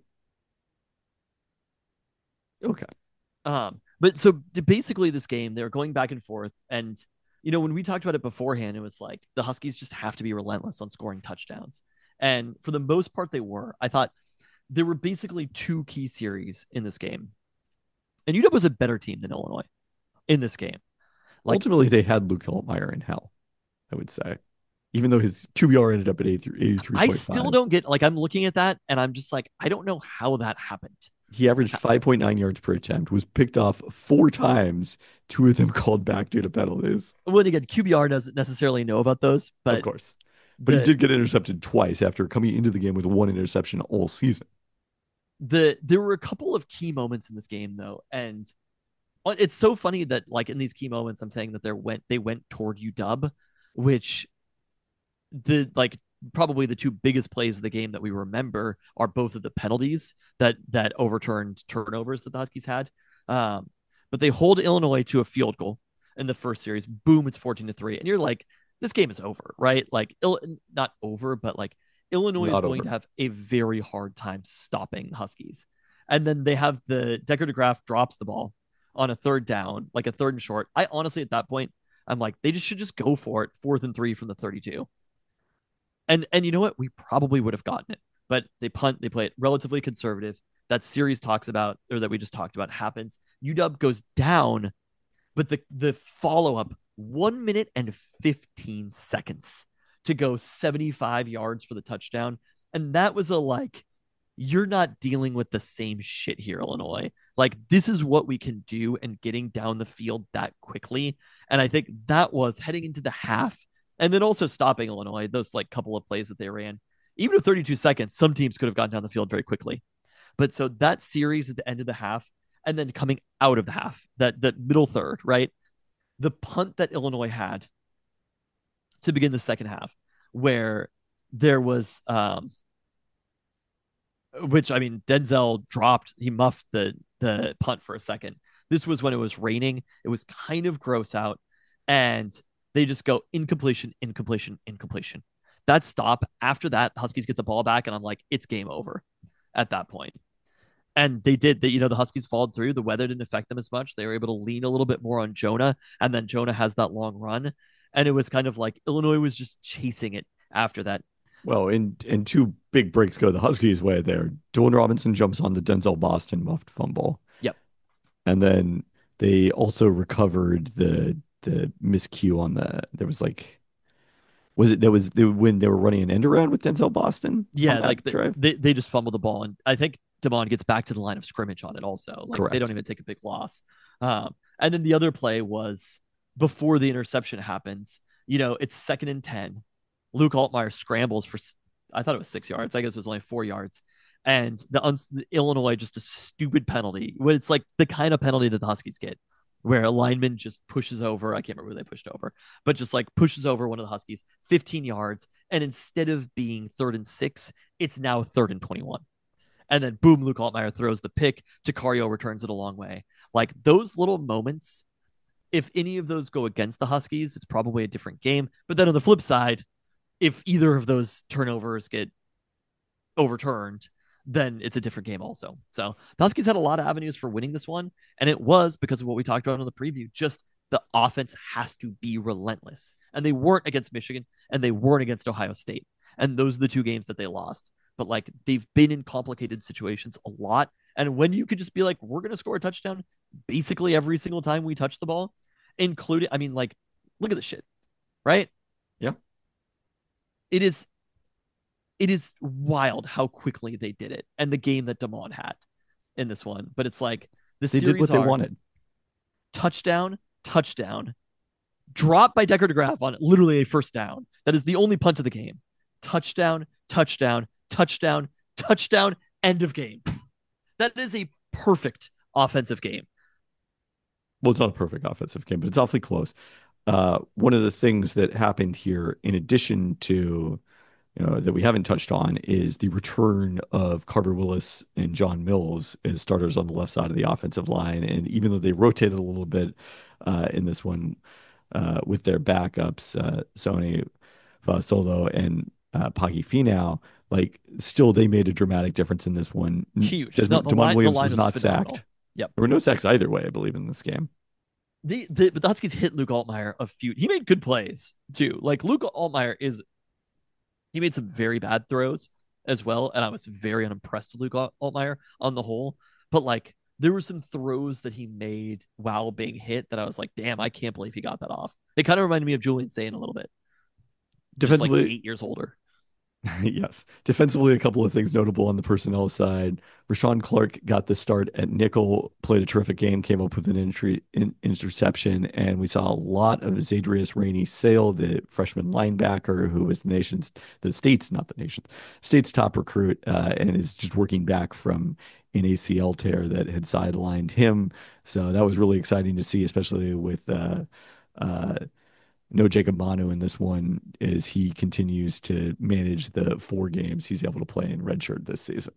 Okay. But so basically this game, they're going back and forth. And, when we talked about it beforehand, it was like the Huskies just have to be relentless on scoring touchdowns. And for the most part, they were. I thought there were basically 2 key series in this game. And UW was a better team than Illinois in this game. Ultimately, they had Luke Hiltmeyer in hell, I would say. even though his QBR ended up at I still 83.5. don't get like I'm looking at that and I'm just like I don't know how that happened. He averaged 5.9 yards per attempt, was picked off 4 times, 2 of them called back due to penalties. Well, again, QBR doesn't necessarily know about those, Of but course. But he the did get intercepted twice after coming into the game with 1 interception all season. there were a couple of key moments in this game though, and it's so funny that like in these key moments, I'm saying that they went toward UW, which the like probably the two biggest plays of the game that we remember are both of the penalties that overturned turnovers that the Huskies had. But they hold Illinois to a field goal in the first series. Boom, it's 14-3, and you're like, this game is over, right? Like, not over, but like Illinois is Not going over. to have a very hard time stopping the Huskies. And then they have the Decker DeGraff drops the ball on a third down, like a third and short. I honestly, at that point, I'm like, they should just go for it, 4th and 3 from the 32. And you know what? We probably would have gotten it, but they punt. They play it relatively conservative. That series talks about, or that we just talked about, happens. UW goes down, but the follow up 1 minute and 15 seconds to go 75 yards for the touchdown, and that was a like, you're not dealing with the same shit here, Illinois. Like, this is what we can do, and getting down the field that quickly. And I think that was heading into the half, and then also stopping Illinois, those like couple of plays that they ran. Even with 32 seconds, some teams could have gotten down the field very quickly. But so that series at the end of the half, and then coming out of the half, that middle third, right? The punt that Illinois had to begin the second half, where there was which I mean, Denzel dropped, he muffed the punt for a second. This was when it was raining. It was kind of gross out, and they just go incompletion, incompletion, incompletion. That stop after that, Huskies get the ball back, and I'm like, it's game over at that point. And they did that. The Huskies followed through. The weather didn't affect them as much. They were able to lean a little bit more on Jonah, and then Jonah has that long run, and it was kind of like Illinois was just chasing it after that. Well, and two big breaks go the Huskies' way there. Dylan Robinson jumps on the Denzel Boston muffed fumble. Yep. And then they also recovered the miscue on there was like, was it that was when they were running an end around with Denzel Boston on Yeah, that like drive? they just fumble the ball, and I think Damon gets back to the line of scrimmage on it. Also, like they Correct. don't even take a big loss. And then the other play was before the interception happens. It's 2nd and 10. Luke Altmaier scrambles for, I thought it was 6 yards. I guess it was only 4 yards. And the Illinois, just a stupid penalty. When it's like the kind of penalty that the Huskies get, where a lineman just pushes over. I can't remember who they pushed over, but just like pushes over one of the Huskies 15 yards. And instead of being 3rd and 6, it's now 3rd and 21. And then boom, Luke Altmaier throws the pick. Takario returns it a long way. Like those little moments, if any of those go against the Huskies, it's probably a different game. But then on the flip side, if either of those turnovers get overturned, then it's a different game also. So the Huskies had a lot of avenues for winning this one, and it was because of what we talked about in the preview. Just the offense has to be relentless, and they weren't against Michigan, and they weren't against Ohio State, and those are the two games that they lost. But like they've been in complicated situations a lot, and when you could just be like, we're going to score a touchdown basically every single time we touch the ball, including, I mean, like, look at this shit, right? Yeah. It is wild how quickly they did it, and the game that Damon had in this one. But it's like the They series did what they wanted. touchdown, touchdown, drop by Decker DeGraff on literally a first down. That is the only punt of the game. Touchdown, touchdown, touchdown, touchdown, end of game. That is a perfect offensive game. Well, it's not a perfect offensive game, but it's awfully close. One of the things that happened here, in addition to that we haven't touched on, is the return of Carter Willis and John Mills as starters on the left side of the offensive line. And even though they rotated a little bit in this one with their backups, Sony Solo and Pagi Finau, like still they made a dramatic difference in this one. Huge. Damon Williams was not phenomenal. sacked. Yep. There were no sacks either way, I believe, in this game. The Huskies hit Luke Altmaier a few. He made good plays too. Like Luke Altmaier he made some very bad throws as well, and I was very unimpressed with Luke Altmaier on the whole. But like there were some throws that he made while being hit that I was like, damn, I can't believe he got that off. It kind of reminded me of Julian Sayin a little bit. just like Defensively, 8 years older. yes. Defensively, a couple of things notable on the personnel side. Rashawn Clark got the start at nickel, played a terrific game, came up with an interception, and we saw a lot of Zadrius Rainey Sale, the freshman linebacker, who was the state's top recruit, and is just working back from an ACL tear that had sidelined him. So that was really exciting to see, especially with uh, no Jacob Manu in this one as he continues to manage the 4 games he's able to play in redshirt this season.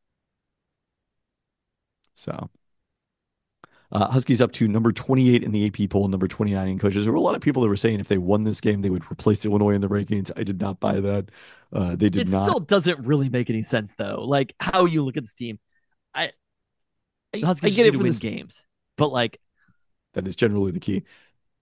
So Huskies up to number 28 in the AP poll, number 29 in coaches. There were a lot of people that were saying if they won this game, they would replace Illinois in the rankings. I did not buy that. They did It not. still doesn't really make any sense though. Like how you look at this team. I the I Huskies get need it to from win this. games, but like That is generally the key.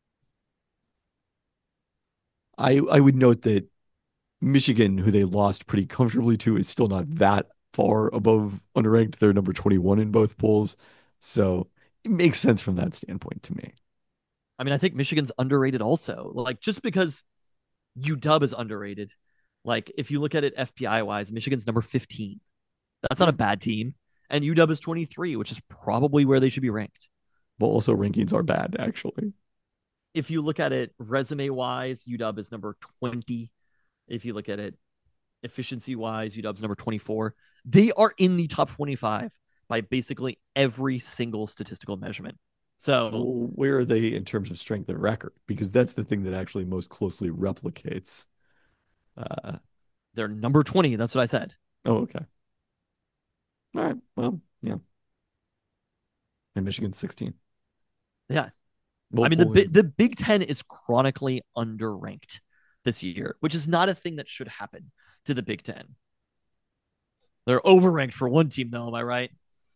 I would note that Michigan, who they lost pretty comfortably to, is still not that far above unranked. They're number 21 in both polls. So it makes sense from that standpoint to me. I mean, I think Michigan's underrated also. Like just because UW is underrated, like if you look at it FPI wise, Michigan's number 15. That's not a bad team. And UW is 23, which is probably where they should be ranked. Well, also rankings are bad, actually. If you look at it resume wise, UW is number 20. If you look at it efficiency wise, UW's number 24. They are in the top 25 by basically every single statistical measurement. So Well, where are they in terms of strength of record? Because that's the thing that actually most closely replicates. they're number 20. That's what I said. Oh, okay. All right. Well, yeah. And Michigan's 16. Yeah. Well, I mean, the Big Ten is chronically underranked this year, which is not a thing that should happen to the Big Ten. They're overranked for one team, though. Am I right?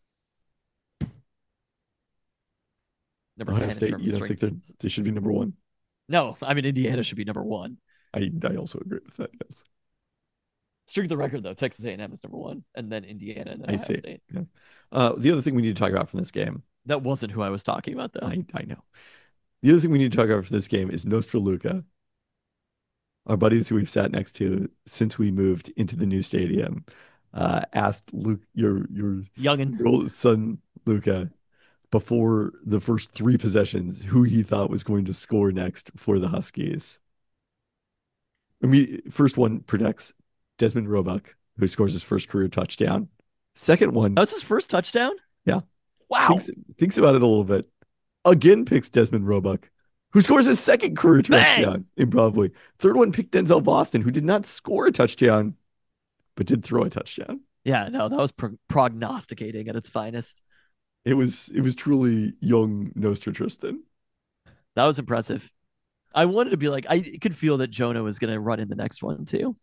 Number Ohio 10 in State, terms you of don't think strength. they should be number 1? No, I mean, Indiana should be number 1. I also agree with that. Yes, Strength of record, though, Texas A&M is number 1, and then Indiana, and then I Ohio see. State. Yeah. The other thing we need to talk about from this game, That wasn't who I was talking about, though. I know. The other thing we need to talk about for this game is Nostra Luca, our buddies who we've sat next to since we moved into the new stadium, asked Luke, your Youngin. old son Luca, before the first 3 possessions, who he thought was going to score next for the Huskies. I mean, first one predicts Desmond Roebuck, who scores his first career touchdown. Second one, That was his first touchdown? yeah, Wow. thinks about it a little bit. Again, picks Desmond Roebuck, who scores his second career Bang! touchdown improbably. Third one picked Denzel Boston, who did not score a touchdown, but did throw a touchdown. Yeah, no, that was prognosticating at its finest. It was truly young Nostra Tristan. That was impressive. I wanted to be like, I could feel that Jonah was going to run in the next one too.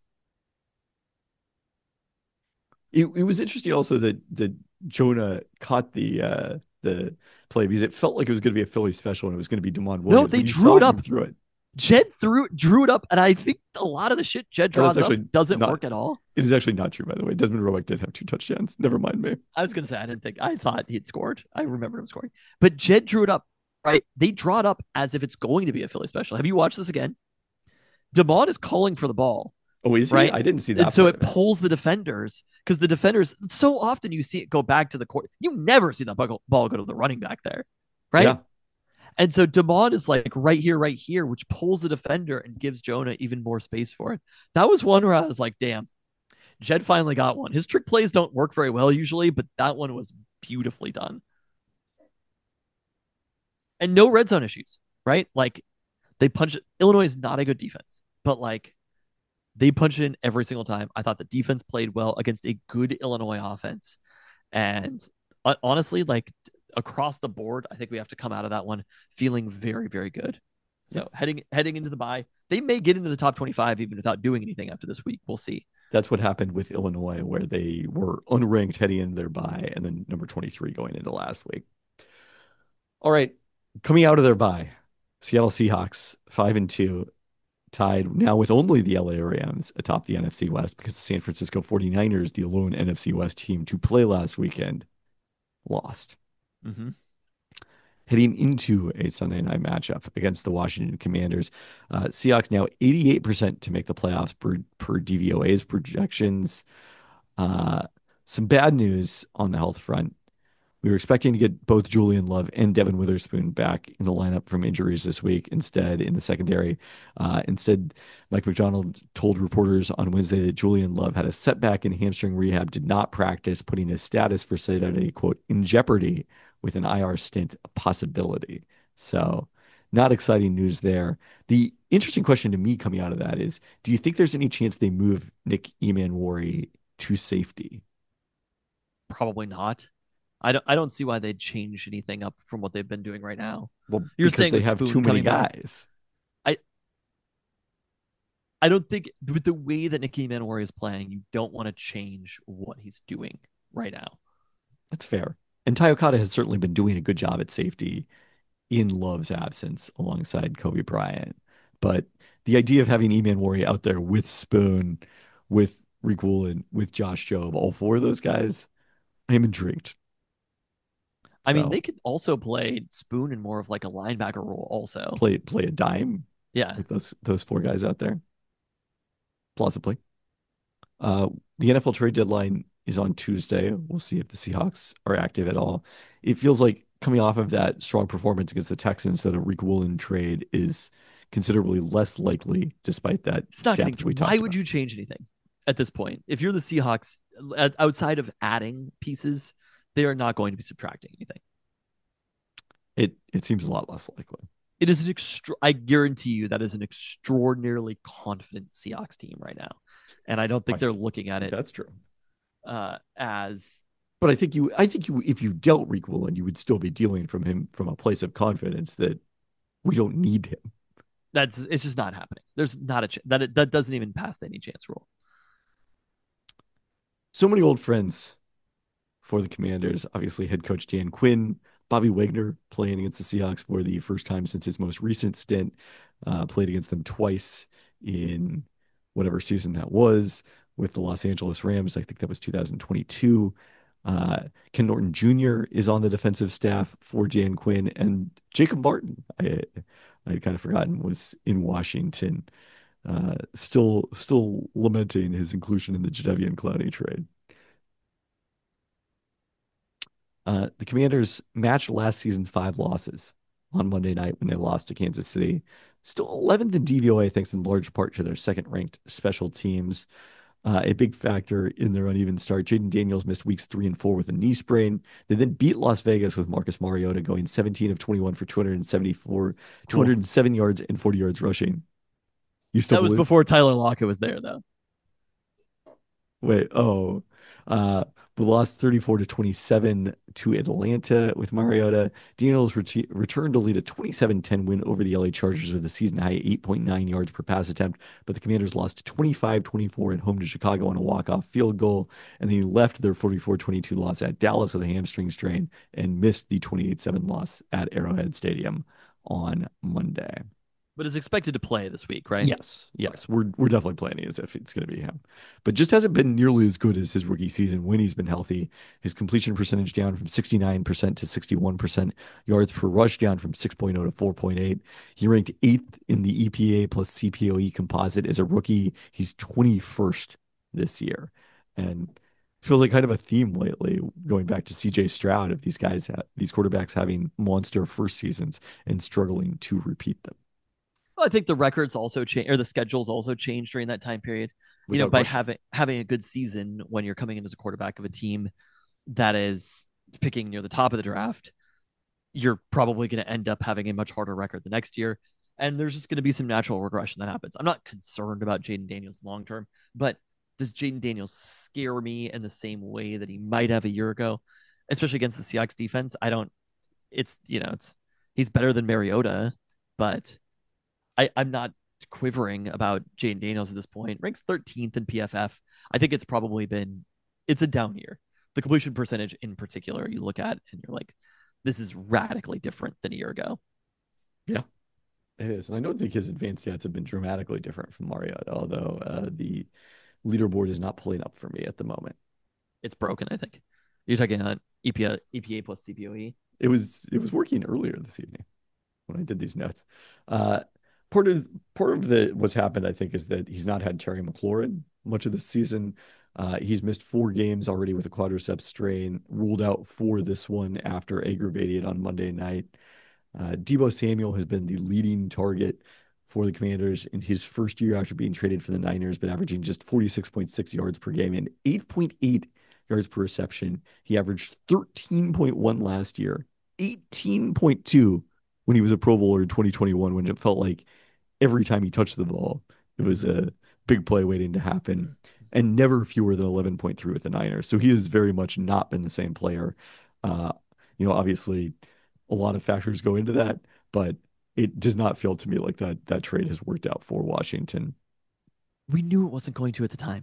It was interesting also that Jonah caught the play because it felt like it was going to be a Philly special and it was going to be Demond Williams. No, they When you drew saw it him up. through it. Jed drew it up, and I think a lot of the shit Jed No, that's draws actually up doesn't not- work at all. It is actually not true, by the way. Desmond Roebuck did have 2 touchdowns. Never mind me. I was going to say, I thought he'd scored. I remember him scoring. But Jed drew it up, right? They draw it up as if it's going to be a Philly special. Have you watched this again? Demond is calling for the ball, Oh, is he? right? I didn't see that. And so part it of pulls the defenders because the defenders, so often you see it go back to the court. You never see that ball go to the running back there, right? Yeah. And so Demond is like right here, which pulls the defender and gives Jonah even more space for it. That was one where I was like, damn, Jed finally got one. His trick plays don't work very well usually, but that one was beautifully done. And no red zone issues, right? Like they punch it. Illinois is not a good defense, but like they punch it in every single time. I thought the defense played well against a good Illinois offense. And honestly, like across the board, I think we have to come out of that one feeling very, very good. So heading into the bye, they may get into the top 25 even without doing anything after this week. We'll see. That's what happened with Illinois, where they were unranked heading into their bye and then number 23 going into last week. All right. Coming out of their bye, Seattle Seahawks 5-2, tied now with only the LA Rams atop the NFC West because the San Francisco 49ers, the lone NFC West team to play last weekend, lost. Mm-hmm. heading into a Sunday night matchup against the Washington Commanders. Seahawks now 88% to make the playoffs per DVOA's projections. Uh, some bad news on the health front. We were expecting to get both Julian Love and Devin Witherspoon back in the lineup from injuries this week. Instead, in the secondary, Mike McDonald told reporters on Wednesday that Julian Love had a setback in hamstring rehab, did not practice, putting his status for Saturday, quote, in jeopardy with an IR stint a possibility. So, not exciting news there. The interesting question to me coming out of that is, do you think there's any chance they move Nick Emanwari to safety? Probably not. I don't see why they'd change anything up from what they've been doing right now. Well, You're because saying they with have Spoon too many coming back. guys. I don't think with the way that Nicky Manowari is playing, you don't want to change what he's doing right now. That's fair. And Ty Okada has certainly been doing a good job at safety in Love's absence alongside Kobe Bryant. But the idea of having Emanwari out there with Spoon, with Rick Woolen, with Josh Jobe, all four of those guys, I am intrigued. I mean, So they could also play Spoon in more of like a linebacker role also. play a dime Yeah. with those four guys out there, plausibly. Uh, the NFL trade deadline is on Tuesday. We'll see if the Seahawks are active at all. It feels like coming off of that strong performance against the Texans that a Rick Woolen trade is considerably less likely, despite that It's not depth getting. we talked Why about. would you change anything at this point? If you're the Seahawks, outside of adding pieces, they are not going to be subtracting anything. It seems a lot less likely. It is I guarantee you that is an extraordinarily confident Seahawks team right now, and I don't think they're looking at it That's true. as. But I think you, if you dealt Rick Woolen, you would still be dealing from him from a place of confidence that we don't need him. It's just not happening. There's not a that doesn't even pass the any chance rule. So many old friends for the Commanders. Obviously, head coach Dan Quinn, Bobby Wagner playing against the Seahawks for the first time since his most recent stint. Played against them twice in whatever season that was with the Los Angeles Rams. I think that was 2022. Ken Norton Jr. is on the defensive staff for Dan Quinn, and Jacob Martin, I had kind of forgotten, was in Washington, still lamenting his inclusion in the Jadeveon Clowney trade. The Commanders matched last season's 5 losses on Monday night when they lost to Kansas City. Still 11th in DVOA, thanks in large part to their second-ranked special teams. A big factor in their uneven start. Jaden Daniels missed weeks 3 and 4 with a knee sprain. They then beat Las Vegas with Marcus Mariota going 17 of 21 for 207 yards and 40 yards rushing. You still That was believe? before Tyler Lockett was there, though. Wait, we lost 34-27 to Atlanta with Mariota. Daniels returned to lead a 27-10 win over the LA Chargers with a season high 8.9 yards per pass attempt, but the Commanders lost 25-24 at home to Chicago on a walk-off field goal, and then left their 44-22 loss at Dallas with a hamstring strain and missed the 28-7 loss at Arrowhead Stadium on Monday. But is expected to play this week, right? Yes. We're definitely planning as if it's going to be him, but just hasn't been nearly as good as his rookie season when he's been healthy. His completion percentage down from 69% to 61%, yards per rush down from 6.0 to 4.8. He ranked 8th in the EPA plus CPOE composite as a rookie. He's 21st this year, and feels like kind of a theme lately, going back to CJ Stroud, of these quarterbacks having monster first seasons and struggling to repeat them. Well, I think the records also change, or the schedules also changed during that time period. Without By question. having a good season when you're coming in as a quarterback of a team that is picking near the top of the draft, you're probably going to end up having a much harder record the next year. And there's just going to be some natural regression that happens. I'm not concerned about Jaden Daniels long term, but does Jaden Daniels scare me in the same way that he might have a year ago, especially against the Seahawks defense? I don't. He's better than Mariota, but I'm not quivering about Jaden Daniels at this point. Ranks 13th in PFF. I think it's a down year. The completion percentage in particular, you look at and you're like, this is radically different than a year ago. Yeah, it is. And I don't think his advanced stats have been dramatically different from Mariota, although the leaderboard is not pulling up for me at the moment. It's broken, I think. You're talking on EPA plus CPOE. it was working earlier this evening when I did these notes. Uh, part of part of the what's happened, I think, is that he's not had Terry McLaurin much of the season. He's missed 4 games already with a quadriceps strain, ruled out for this one after aggravated on Monday night. Deebo Samuel has been the leading target for the Commanders in his first year after being traded for the Niners, but averaging just 46.6 yards per game and 8.8 yards per reception. He averaged 13.1 last year, 18.2 when he was a Pro Bowler in 2021, when it felt like every time he touched the ball, it was a big play waiting to happen, and never fewer than 11.3 with the Niners. So he has very much not been the same player. Uh, Obviously, a lot of factors go into that, but it does not feel to me like that trade has worked out for Washington. We knew it wasn't going to at the time.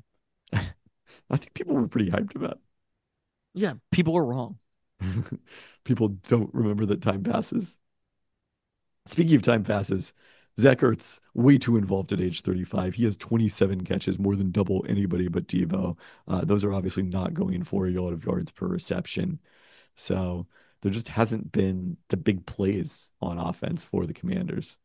I think people were pretty hyped about Yeah, people were wrong. it. People don't remember that time passes. Speaking of time passes, Zach Ertz, way too involved at age 35. He has 27 catches, more than double anybody but Deebo. Those are obviously not going for a lot of yards per reception. So there just hasn't been the big plays on offense for the Commanders.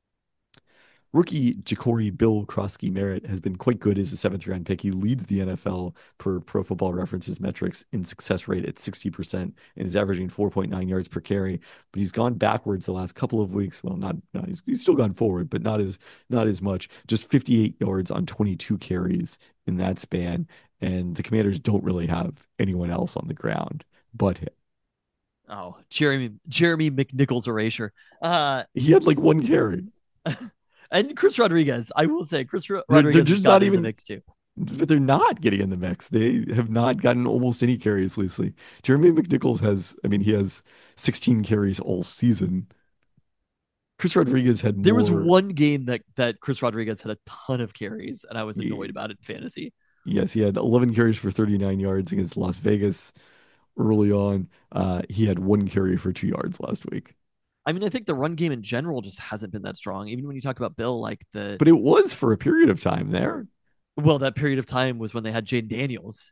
Rookie Ja'Cory Bill Krosky Merritt has been quite good as a 7th round pick. He leads the NFL per Pro Football References metrics in success rate at 60% and is averaging 4.9 yards per carry. But he's gone backwards the last couple of weeks. Well, not he's still gone forward, but not as much. Just 58 yards on 22 carries in that span. And the Commanders don't really have anyone else on the ground but him. Oh, Jeremy McNichols erasure. He had like 1 carry. And Chris Rodriguez. I will say Chris They're Rodriguez just has not gotten in the even mix too. But they're not getting in the mix. They have not gotten almost any carries lately. Jeremy McNichols has, I mean, he has 16 carries all season. Chris Rodriguez had There was more. one game that Chris Rodriguez had a ton of carries, and I was annoyed about it in fantasy. Yes, he had 11 carries for 39 yards against Las Vegas early on. He had 1 carry for 2 yards last week. I mean, I think the run game in general just hasn't been that strong. Even when you talk about Bill, like But it was for a period of time there. that period of time was when they had Jaden Daniels.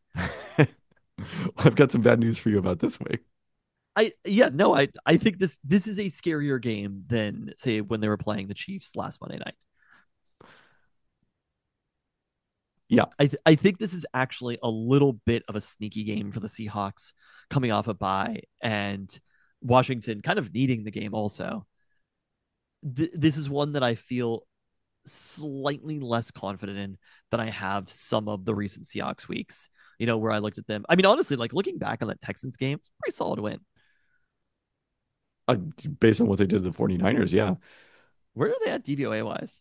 I've got some bad news for you about this week. I think this is a scarier game than say when they were playing the Chiefs last Monday night. Yeah, I think this is actually a little bit of a sneaky game for the Seahawks coming off a bye and Washington kind of needing the game also. This is one that I feel slightly less confident in than I have some of the recent Seahawks weeks, where I looked at them. I mean, honestly, like looking back on that Texans game, it's a pretty solid win. based on what they did to the 49ers, yeah. Where are they at DVOA wise?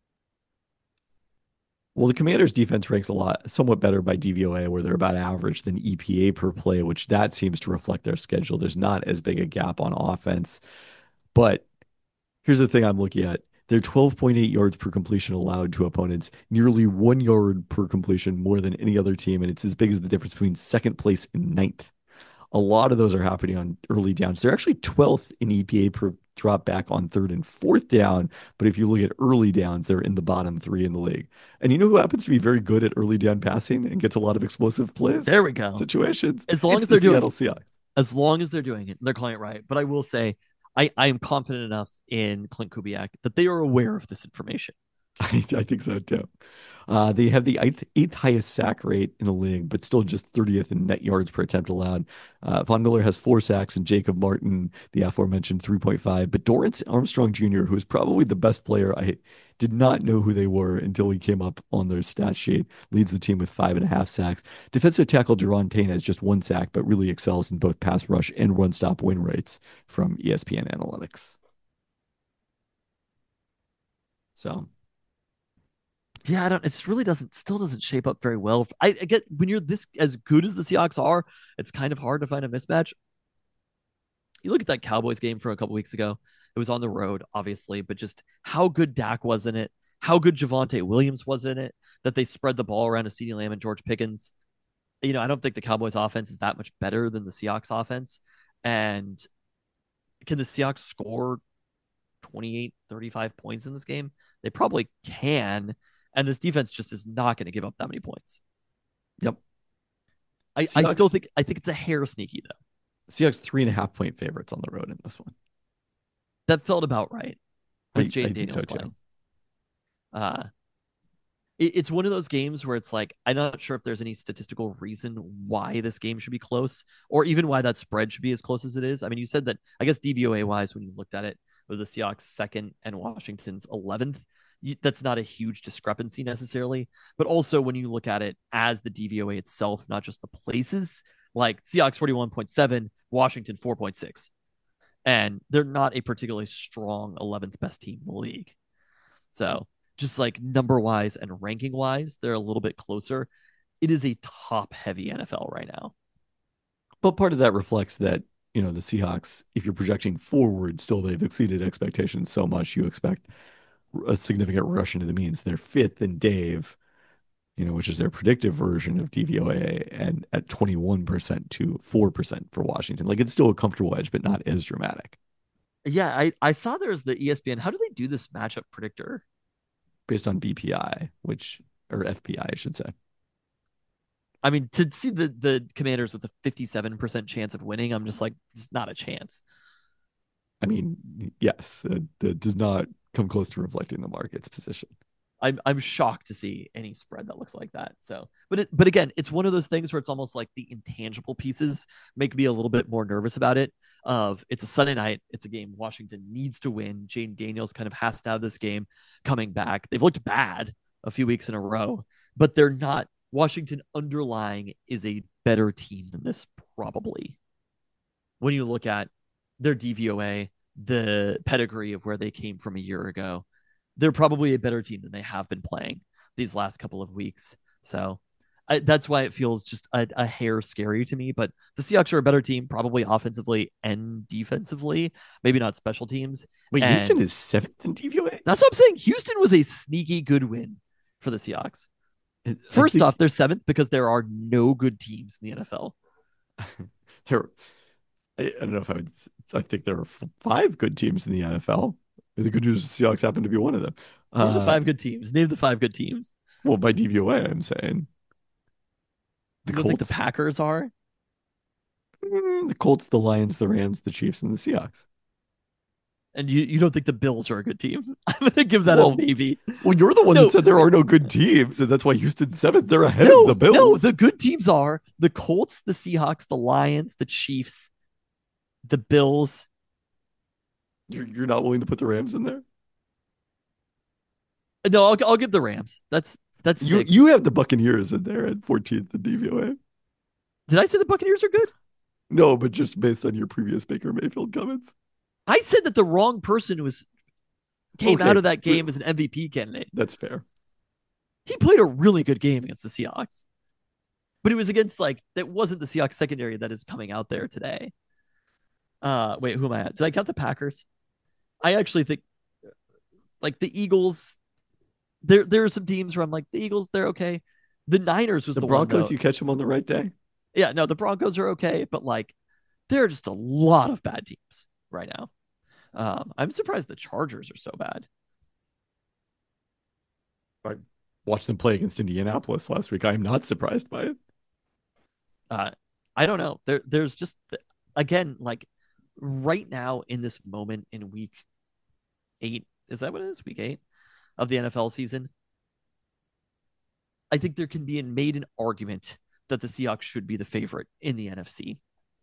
Well, the Commanders' defense ranks somewhat better by DVOA, where they're about average than EPA per play, which that seems to reflect their schedule. There's not as big a gap on offense. But here's the thing I'm looking at. They're 12.8 yards per completion allowed to opponents, nearly 1 yard per completion more than any other team. And it's as big as the difference between second place and ninth. A lot of those are happening on early downs. They're actually 12th in EPA per drop back on 3rd and 4th down. But if you look at early downs, they're in the bottom 3 in the league. And you know who happens to be very good at early down passing and gets a lot of explosive plays? There we go. Situations. As long It's as they're the doing Seattle Seahawks. As long as they're doing it, they're calling it right. But I will say, I am confident enough in Clint Kubiak that they are aware of this information. I think so too. They have the eighth highest sack rate in the league, but still just 30th in net yards per attempt allowed. Von Miller has 4 sacks and Jacob Martin, the aforementioned 3.5. But Dorrance Armstrong Jr., who is probably the best player, I did not know who they were until he came up on their stat sheet, leads the team with 5.5 sacks. Defensive tackle Daron Payne has just 1 sack, but really excels in both pass rush and run stop win rates from ESPN Analytics. So. Yeah, I don't. It really still doesn't shape up very well. I get when you're this as good as the Seahawks are, it's kind of hard to find a mismatch. You look at that Cowboys game from a couple weeks ago. It was on the road, obviously, but just how good Dak was in it, how good Javonte Williams was in it, that they spread the ball around to CeeDee Lamb and George Pickens. I don't think the Cowboys offense is that much better than the Seahawks offense. And can the Seahawks score 28, 35 points in this game? They probably can. And this defense just is not going to give up that many points. Yep. I still think it's a hair sneaky though. Seahawks 3.5 point favorites on the road in this one. That felt about right with I Jaden think so Daniels too. playing. Uh, it's one of those games where it's like, I'm not sure if there's any statistical reason why this game should be close or even why that spread should be as close as it is. I mean, you said that, I guess DVOA wise, when you looked at it with the Seahawks second and Washington's 11th, that's not a huge discrepancy necessarily. But also when you look at it as the DVOA itself, not just the places, like Seahawks 41.7, Washington 4.6. And they're not a particularly strong 11th best team in the league. So just like number wise and ranking wise, they're a little bit closer. It is a top heavy NFL right now. But part of that reflects that, the Seahawks, if you're projecting forward, still they've exceeded expectations so much, you expect a significant regression to the means. They're fifth in Dave, which is their predictive version of DVOA, and at 21% to 4% for Washington. Like it's still a comfortable edge, but not as dramatic. Yeah, I saw there's the ESPN. How do they do this matchup predictor? Based on BPI, or FPI, I should say. I mean, to see the Commanders with a 57% chance of winning, I'm just like, it's not a chance. I mean, yes, that does not come close to reflecting the market's position. I'm shocked to see any spread that looks like that. So, but again, it's one of those things where it's almost like the intangible pieces make me a little bit more nervous about it. It's a Sunday night, it's a game Washington needs to win. Jaden Daniels kind of has to have this game coming back. They've looked bad a few weeks in a row, but they're not. Washington underlying is a better team than this probably. When you look at their DVOA, the pedigree of where they came from a year ago, they're probably a better team than they have been playing these last couple of weeks. So that's why it feels just a hair scary to me. But the Seahawks are a better team, probably offensively and defensively, maybe not special teams. Wait, and Houston is seventh in DVOA? That's what I'm saying. Houston was a sneaky good win for the Seahawks. First off, they're seventh because there are no good teams in the NFL. I don't know if I think there are 5 good teams in the NFL. The good news is the Seahawks happen to be one of them. Name the 5 good teams. Name the 5 good teams. Well, by DVOA, I'm saying the Colts. Think the Packers are? The Colts, the Lions, the Rams, the Chiefs, and the Seahawks. And you don't think the Bills are a good team? I'm going to give that a maybe. Well, you're the one that said there are no good teams, and that's why Houston's 7th. They're ahead of the Bills. No, the good teams are the Colts, the Seahawks, the Lions, the Chiefs, the Bills. You're not willing to put the Rams in there? No, I'll give the Rams. That's you have the Buccaneers in there at 14th in DVOA. Did I say the Buccaneers are good? No, but just based on your previous Baker Mayfield comments. I said that the wrong person came out of that game as an MVP candidate. That's fair. He played a really good game against the Seahawks, but it was against that wasn't the Seahawks secondary that is coming out there today. Wait, who am I at? Did I count the Packers? I actually think the Eagles. There are some teams where I'm like, the Eagles, they're okay. The Niners was the Broncos. One, you catch them on the right day. Yeah, no, the Broncos are okay, but there are just a lot of bad teams right now. I'm surprised the Chargers are so bad. I watched them play against Indianapolis last week. I am not surprised by it. I don't know. There's just again right now in this moment in week 8, is that what it is? Week 8 of the NFL season. I think there can be made an argument that the Seahawks should be the favorite in the NFC.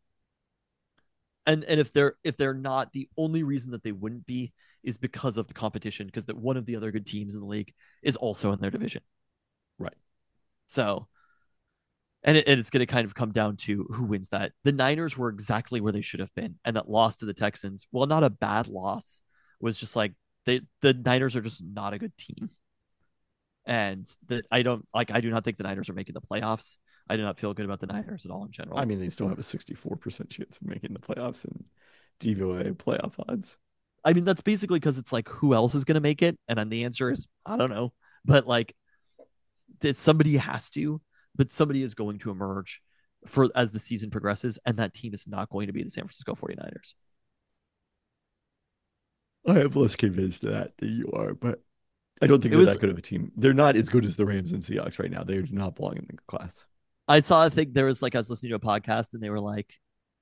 And if they're not, the only reason that they wouldn't be is because of the competition, because that one of the other good teams in the league is also in their division. Right. So, and it's going to kind of come down to who wins that. The Niners were exactly where they should have been, and that loss to the Texans, well, not a bad loss, was just the Niners are just not a good team. And that I do not think the Niners are making the playoffs. I do not feel good about the Niners at all in general. I mean, they still have a 64% chance of making the playoffs in DVOA playoff odds. I mean, that's basically because it's who else is going to make it? And then the answer is, I don't know. But somebody has to, but somebody is going to emerge as the season progresses, and that team is not going to be the San Francisco 49ers. I am less convinced of that than you are, but I don't think they're that good of a team. They're not as good as the Rams and Seahawks right now. They do not belong in the class. I saw a thing. I was listening to a podcast, and they were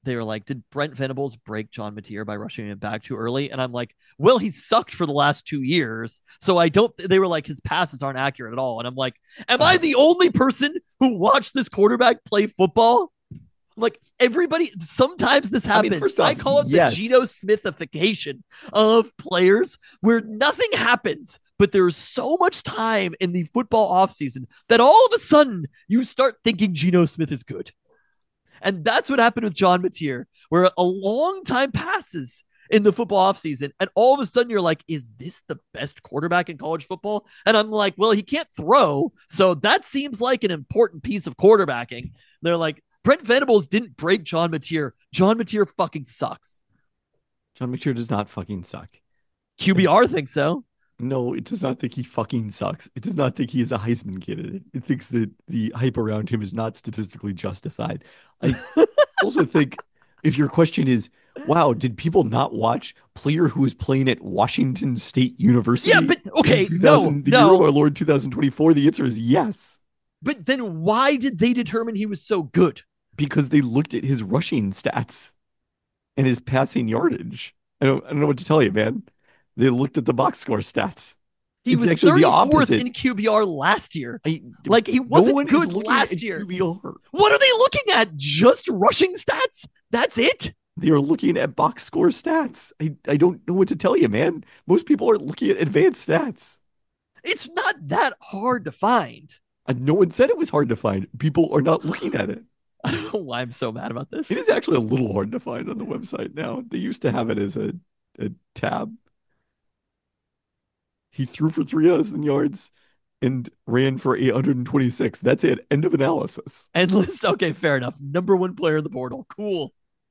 they were like, did Brent Venables break John Mateer by rushing him back too early? And I'm like, well, he sucked for the last 2 years. So I don't, they were like, his passes aren't accurate at all. And I'm like, am I the only person who watched this quarterback play football? I'm like, everybody, sometimes this happens. I first off, call it yes. the Geno Smithification of players where nothing happens, but there's so much time in the football offseason that all of a sudden you start thinking Geno Smith is good. And that's what happened with John Mateer, where a long time passes in the football offseason, and all of a sudden you're like, is this the best quarterback in college football? And I'm like, well, he can't throw, so that seems like an important piece of quarterbacking. And they're like, Brent Venables didn't break John Mateer. John Mateer fucking sucks. John Mateer does not fucking suck. QBR thinks so. No, it does not think he fucking sucks. It does not think he is a Heisman candidate. It thinks that the hype around him is not statistically justified. I also think if your question is, wow, did people not watch player who was playing at Washington State University? Yeah, but okay, the no. year of our Lord 2024, the answer is yes. But then why did they determine he was so good? Because they looked at his rushing stats and his passing yardage. I don't know what to tell you, man. They looked at the box score stats. He was actually 34th in QBR last year. He wasn't good last year. QBR. What are they looking at? Just rushing stats? That's it? They are looking at box score stats. I don't know what to tell you, man. Most people are looking at advanced stats. It's not that hard to find. No one said it was hard to find. People are not looking at it. I don't know why I'm so mad about this. It is actually a little hard to find on the website now. They used to have it as a tab. He threw for 3,000 yards and ran for 826. That's it. End of analysis. And list. Okay, fair enough. Number one player in the portal. Cool.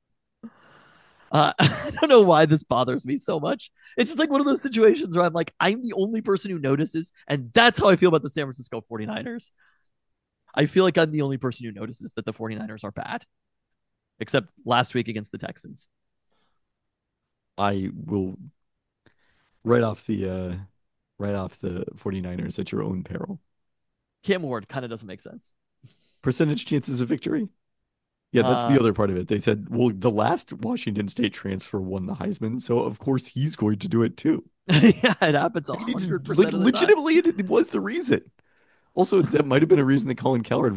I don't know why this bothers me so much. It's just like one of those situations where I'm like, I'm the only person who notices. And that's how I feel about the San Francisco 49ers. I feel like I'm the only person who notices that the 49ers are bad. Except last week against the Texans. I will write off the 49ers at your own peril. Cam Ward kind of doesn't make sense. Percentage chances of victory? Yeah, that's the other part of it. They said, well, the last Washington State transfer won the Heisman, so of course he's going to do it too. Yeah, it happens 100% of the time. Legitimately, it was the reason. Also, that might have been a reason that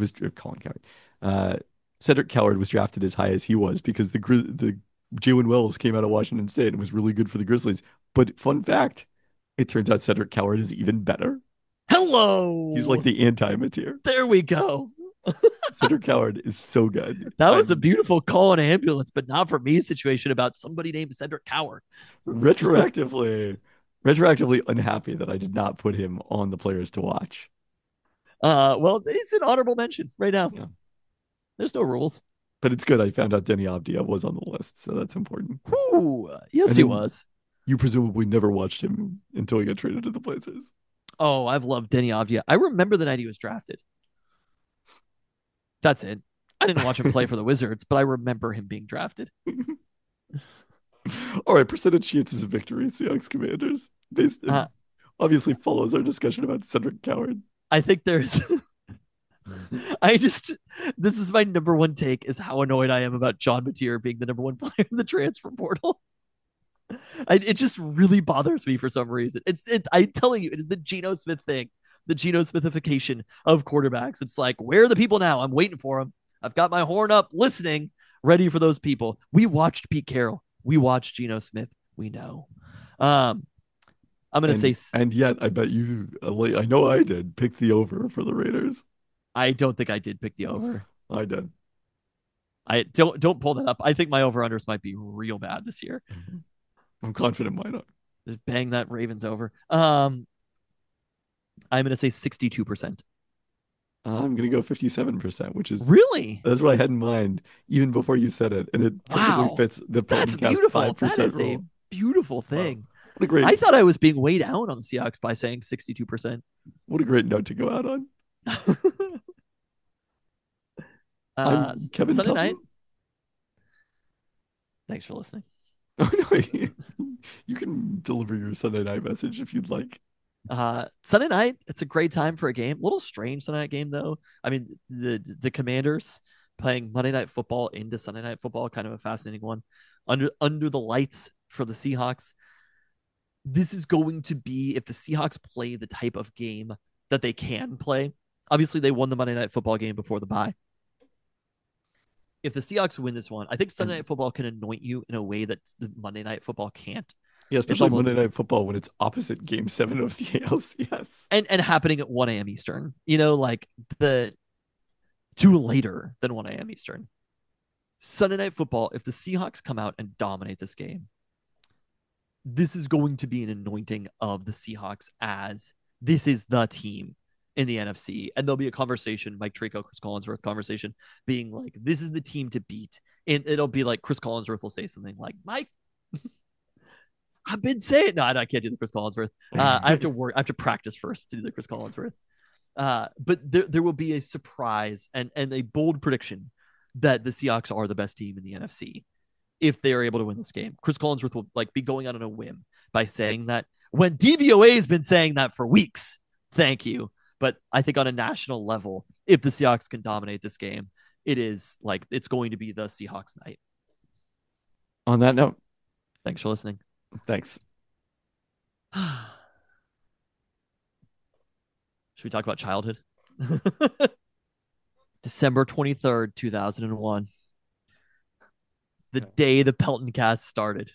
Cedric Coward was drafted as high as he was, because the Jalen Wells came out of Washington State and was really good for the Grizzlies. But fun fact, it turns out Cedric Coward is even better. Hello! He's like the anti-Mateer. There we go. Cedric Coward is so good. That was a beautiful call an ambulance, but not for me situation about somebody named Cedric Coward. Retroactively unhappy that I did not put him on the players to watch. Well, it's an honorable mention right now. Yeah. There's no rules. But it's good. I found out Denny Avdia was on the list, so that's important. Ooh, yes, he was. You presumably never watched him until he got traded to the Blazers. Oh, I've loved Denny Avdia. I remember the night he was drafted. That's it. I didn't watch him play for the Wizards, but I remember him being drafted. All right, percentage chances of victory, Seahawks Commanders. Obviously follows our discussion about Cedric Coward. I think there's... this is my number one take, is how annoyed I am about John Mateer being the number one player in the transfer portal. It just really bothers me for some reason. I'm telling you, it is the Geno Smith thing, the Geno Smithification of quarterbacks. It's like, where are the people now? I'm waiting for them. I've got my horn up, listening, ready for those people. We watched Pete Carroll. We watched Geno Smith. We know. I'm going to say... And yet, I bet you, I know I did, pick the over for the Raiders. I don't think I did pick the over. I did. I don't pull that up. I think my over-unders might be real bad this year. Mm-hmm. I'm confident mine are. Just bang that Ravens over. I'm going to say 62%. I'm going to go 57%, which is... Really? That's what I had in mind even before you said it. And it perfectly fits the That's beautiful. 5% That is rule. a beautiful thing. Wow. What a great... I thought I was being weighed down on the Seahawks by saying 62%. What a great note to go out on. Kevin Sunday night. Thanks for listening. Oh, no, you can deliver your Sunday night message if you'd like. Sunday night, it's a great time for a game. A little strange Sunday night game, though. I mean, the Commanders playing Monday Night Football into Sunday Night Football, kind of a fascinating one. Under the lights for the Seahawks. This is going to be, if the Seahawks play the type of game that they can play. Obviously, they won the Monday Night Football game before the bye. If the Seahawks win this one, I think Sunday Night Football can anoint you in a way that the Monday Night Football can't. Yeah, especially Monday Night Football when it's opposite Game 7 of the ALCS. And happening at 1 a.m. Eastern. Like the two later than 1 a.m. Eastern. Sunday Night Football, if the Seahawks come out and dominate this game, this is going to be an anointing of the Seahawks as this is the team in the NFC. And there'll be a conversation, Mike Tirico, Chris Collinsworth conversation, being like, this is the team to beat. And it'll be like Chris Collinsworth will say something like, Mike, I've been saying, no, I can't do the Chris Collinsworth. I have to work. I have to practice first to do the Chris Collinsworth. But there will be a surprise and a bold prediction that the Seahawks are the best team in the NFC if they are able to win this game. Chris Collinsworth will be going out on a whim by saying that when DVOA has been saying that for weeks. Thank you. But I think on a national level, if the Seahawks can dominate this game, it's going to be the Seahawks night. On that note, thanks for listening. Thanks. Should we talk about childhood? December 23rd, 2001. The day the Pelton cast started.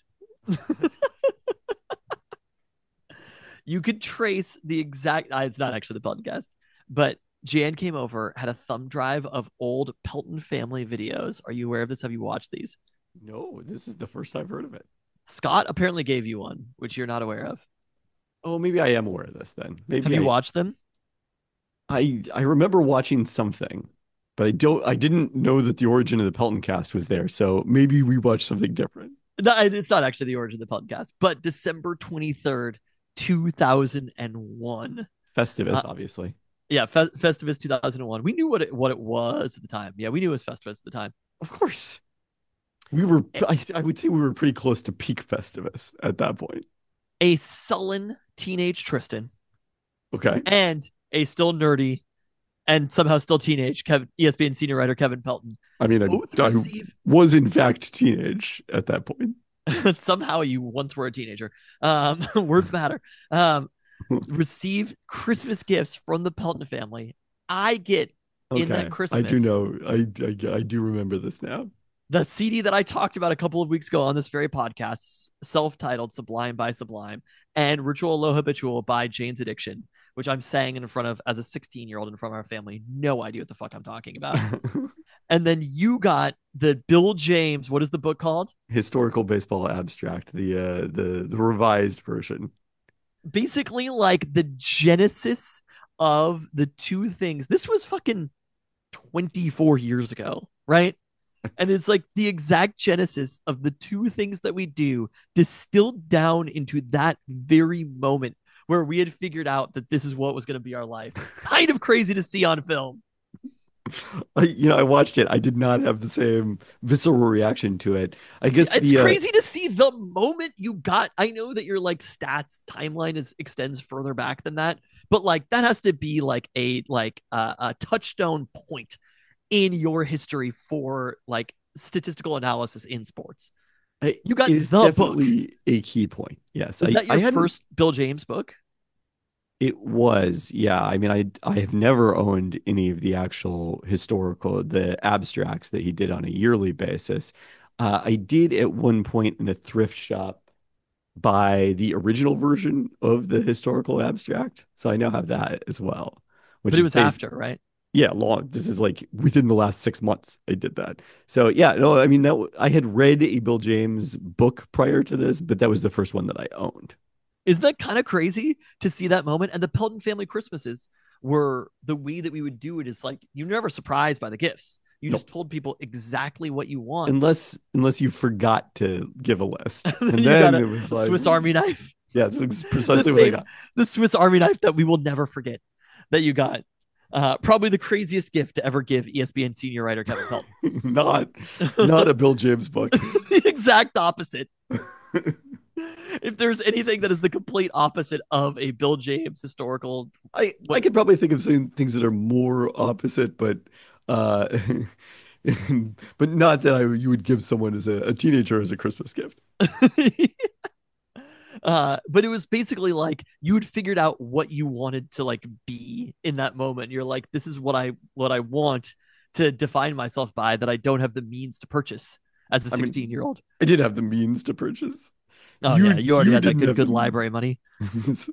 You could trace the exact... it's not actually the Pelton cast, but Jan came over, had a thumb drive of old Pelton family videos. Are you aware of this? Have you watched these? No, this is the first I've heard of it. Scott apparently gave you one, which you're not aware of. Oh, maybe I am aware of this then. Maybe Have you watched them? I remember watching something, but I didn't know that the origin of the Pelton cast was there. So maybe we watched something different. No, it's not actually the origin of the Pelton cast, but December 23rd, 2001. Festivus, obviously. Yeah, Festivus 2001. We knew what it was at the time. Yeah, we knew it was Festivus at the time. Of course. We were, I would say we were pretty close to peak Festivus at that point. A sullen teenage Tristan. Okay. And a still nerdy and somehow still teenage ESPN senior writer Kevin Pelton. I mean, I was in fact teenage at that point. Somehow you once were a teenager. Words matter. Receive Christmas gifts from the Pelton family. I get in that Christmas. I do know. I do remember this now. The CD that I talked about a couple of weeks ago on this very podcast, self-titled Sublime by Sublime, and Ritual Lo Habitual by Jane's Addiction, which I'm saying in front of, as a 16-year-old in front of our family, no idea what the fuck I'm talking about. And then you got the Bill James, what is the book called? Historical Baseball Abstract, the revised version. Basically like the genesis of the two things. This was fucking 24 years ago, right? And it's like the exact genesis of the two things that we do distilled down into that very moment where we had figured out that this is what was going to be our life. Kind of crazy to see on film. I watched it. I did not have the same visceral reaction to it. I guess it's crazy to see the moment you got. I know that your stats timeline extends further back than that, but that has to be a touchstone point in your history for statistical analysis in sports. You got the definitely book. A key point. Yes. Was that your first Bill James book? It was, yeah. I mean, I have never owned any of the actual the abstracts that he did on a yearly basis. I did at one point in a thrift shop buy the original version of the historical abstract. So I now have that as well. But it was after, right? Yeah, long. This is within the last 6 months I did that. So yeah, no, I mean I had read a Bill James book prior to this, but that was the first one that I owned. Isn't that kind of crazy to see that moment? And the Pelton family Christmases were the way that we would do it is you're never surprised by the gifts. You just told people exactly what you want. Unless you forgot to give a list. And then it was Swiss Army knife. Yeah, it's precisely what I got. The Swiss Army knife that we will never forget that you got. Probably the craziest gift to ever give ESPN senior writer Kevin Pelton. not a Bill James book. The exact opposite. If there's anything that is the complete opposite of a Bill James historical, I could probably think of some things that are more opposite, but but not that you would give someone as a teenager as a Christmas gift. But it was basically like you had figured out what you wanted to like be in that moment. You're like, this is what I want to define myself by that I don't have the means to purchase as a I mean, 16-year-old. I did have the means to purchase. Oh yeah, you already had that didn't have good the library money. means.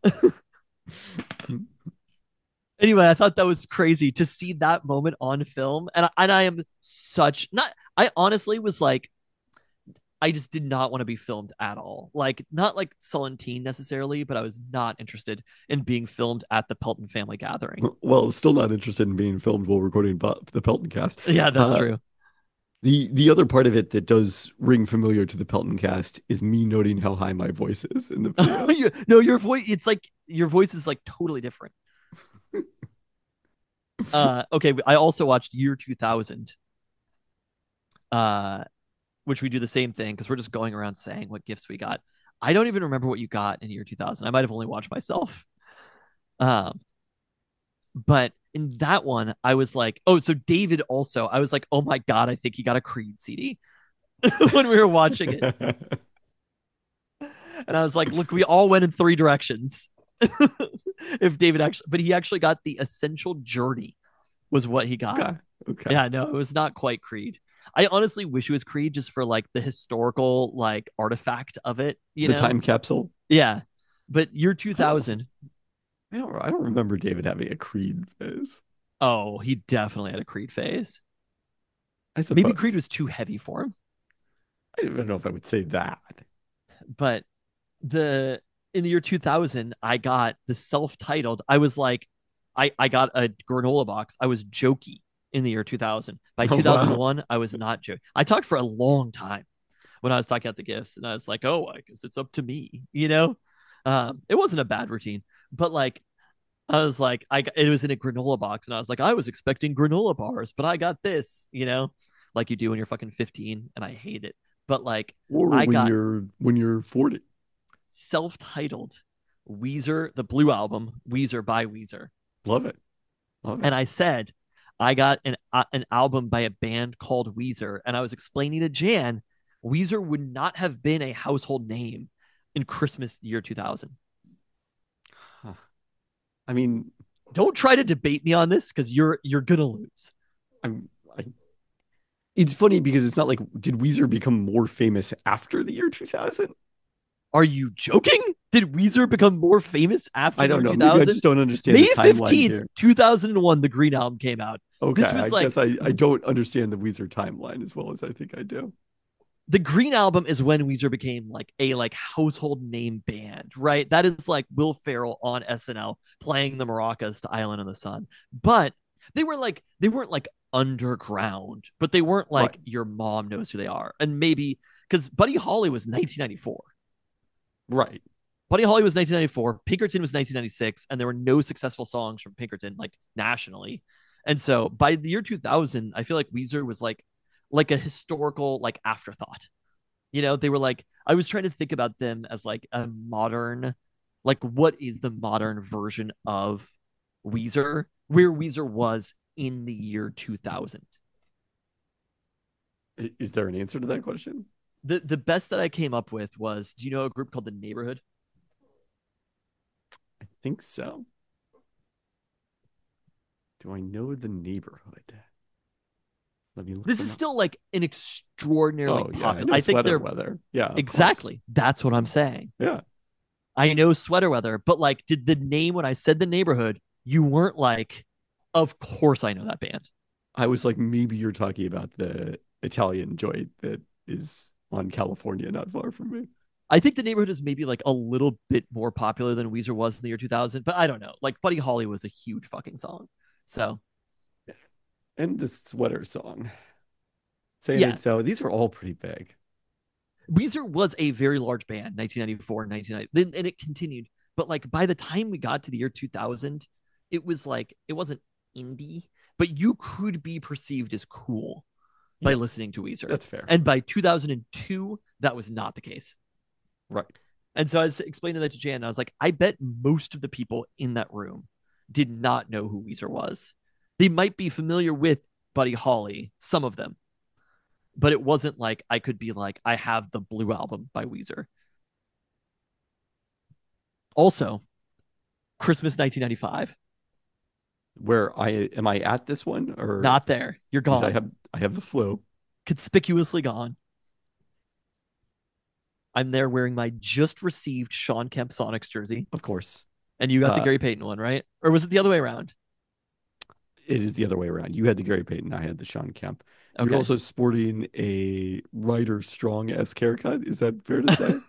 Anyway, I thought that was crazy to see that moment on film, and I am such not. I honestly was like, I just did not want to be filmed at all. Like, not like sullen teen necessarily, but I was not interested in being filmed at the Pelton family gathering. Well, still not interested in being filmed while recording the Pelton Cast. Yeah, that's true. The other part of it that does ring familiar to the Pelton Cast is me noting how high my voice is in the video. No, your voice, it's like your voice is like totally different. Okay, I also watched Year 2000. Which we do the same thing because we're just going around saying what gifts we got. I don't even remember what you got in Year 2000. I might have only watched myself. But in that one, I was like, oh, so David also, I was like, oh my God, I think he got a Creed CD when we were watching it. And I was like, look, we all went in three directions. If David actually, but he actually got the Essential Journey, was what he got. Okay. Yeah, no, it was not quite Creed. I honestly wish it was Creed just for like the historical like artifact of it, the time capsule. Yeah, but Year 2000. I don't remember David having a Creed phase. Oh, he definitely had a Creed phase. I suppose. Maybe Creed was too heavy for him. I don't know if I would say that. But in the Year 2000, I got the self-titled. I was like, I got a granola box. I was jokey in the Year 2000. By 2001, wow. I was not joking. I talked for a long time when I was talking about the gifts, and I was like, oh, I guess it's up to me, you know? It wasn't a bad routine, but like, I was like, it was in a granola box, and I was like, I was expecting granola bars, but I got this, you know, like you do when you're fucking 15, and I hate it. But like, or when you're 40, self-titled Weezer, the Blue Album, Weezer by Weezer. Love it. And I said, I got an album by a band called Weezer, and I was explaining to Jan, Weezer would not have been a household name in Christmas year 2000. Huh. I mean, don't try to debate me on this because you're gonna lose. It's funny because it's not like, did Weezer become more famous after the year 2000? Are you joking? Did Weezer become more famous after I don't know. 2000? Maybe I just don't understand May the timeline 15th, here. 2001, the Green Album came out. Okay, I guess I don't understand the Weezer timeline as well as I think I do. The Green Album is when Weezer became like a household name band, right? That is like Will Ferrell on SNL playing the maracas to Island in the Sun. But they weren't like underground, but they weren't like right. Your mom knows who they are. And maybe because Buddy Holly was 1994. Right. Buddy Holly was 1994. Pinkerton was 1996, and there were no successful songs from Pinkerton like nationally. And so by the year 2000, I feel like Weezer was like a historical like afterthought. You know, they were like, I was trying to think about them as like a modern, like what is the modern version of Weezer, where Weezer was in the year 2000. Is there an answer to that question? The best that I came up with was, do you know a group called The Neighborhood? I think so. Do I know The Neighborhood? Let me look. This is still like an extraordinarily popular. I think they're weather. Yeah, exactly. That's what I'm saying. Yeah, I know Sweater Weather, but like, did the name when I said The Neighborhood, you weren't like, of course I know that band. I was like, maybe you're talking about the Italian joint that is on California, not far from me. I think The Neighborhood is maybe like a little bit more popular than Weezer was in the year 2000, but I don't know. Like Buddy Holly was a huge fucking song. So, and the Sweater song. Saying it so, these are all pretty big. Weezer was a very large band, 1994, 1990, and it continued. But like by the time we got to the year 2000, it was like, it wasn't indie, but you could be perceived as cool by listening to Weezer. That's fair. And by 2002, that was not the case. Right. And so I was explaining that to Jan, and I was like, I bet most of the people in that room did not know who Weezer was. They might be familiar with Buddy Holly, some of them. But it wasn't like I could be like, I have the Blue Album by Weezer. Also, Christmas 1995. Where am I at this one or Not there. You're 'cause gone. I have the flu. Conspicuously gone. I'm there wearing my just received Sean Kemp Sonics jersey. Of course. And you got the Uh, Gary Payton one, right? Or was it the other way around? It is the other way around. You had the Gary Payton, I had the Sean Kemp. Okay. You're also sporting a Ryder Strong-esque haircut. Is that fair to say?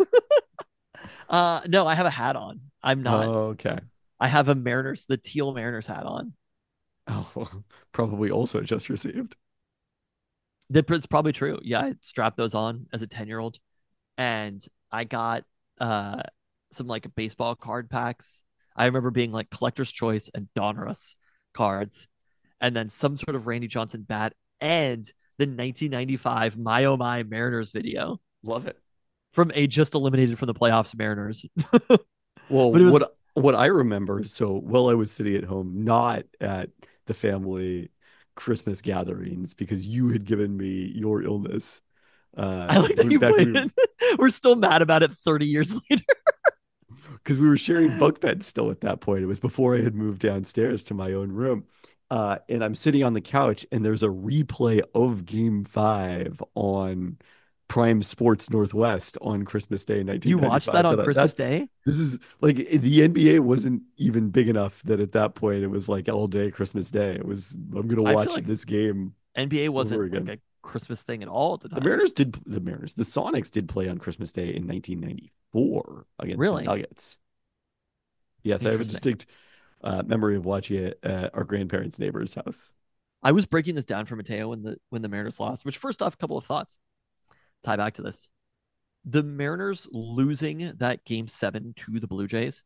No, I have a hat on. I'm not. Okay. I have the teal Mariners hat on. Oh, well, probably also just received. That's probably true. Yeah, I strapped those on as a 10-year-old. And I got some like baseball card packs. I remember being like Collector's Choice and Donruss cards, and then some sort of Randy Johnson bat and the 1995 My Oh My Mariners video Love it. from a just eliminated from the playoffs Mariners. Well, But it was what I remember, so while I was sitting at home, not at the family Christmas gatherings, because you had given me your illness. I like that you back played it. We're still mad about it 30 years later. because we were sharing bunk beds still at that point. It was before I had moved downstairs to my own room. And I'm sitting on the couch, and there's a replay of Game 5 on Prime Sports Northwest on Christmas Day, You watched 1995. that on So Christmas Day? this is like the NBA wasn't even big enough that at that point it was like all day Christmas Day. It was, I'm gonna I feel watch like this game. NBA wasn't again. like a Christmas thing at all at the The time. the Sonics did play on Christmas Day in 1994 against Really? the Nuggets. Yes, I have a Interesting. distinct memory of watching it at our grandparents' neighbor's house. I was breaking this down for Mateo when the Mariners lost, which first off, a couple of thoughts tie back to this. The Mariners losing that game 7 to the Blue Jays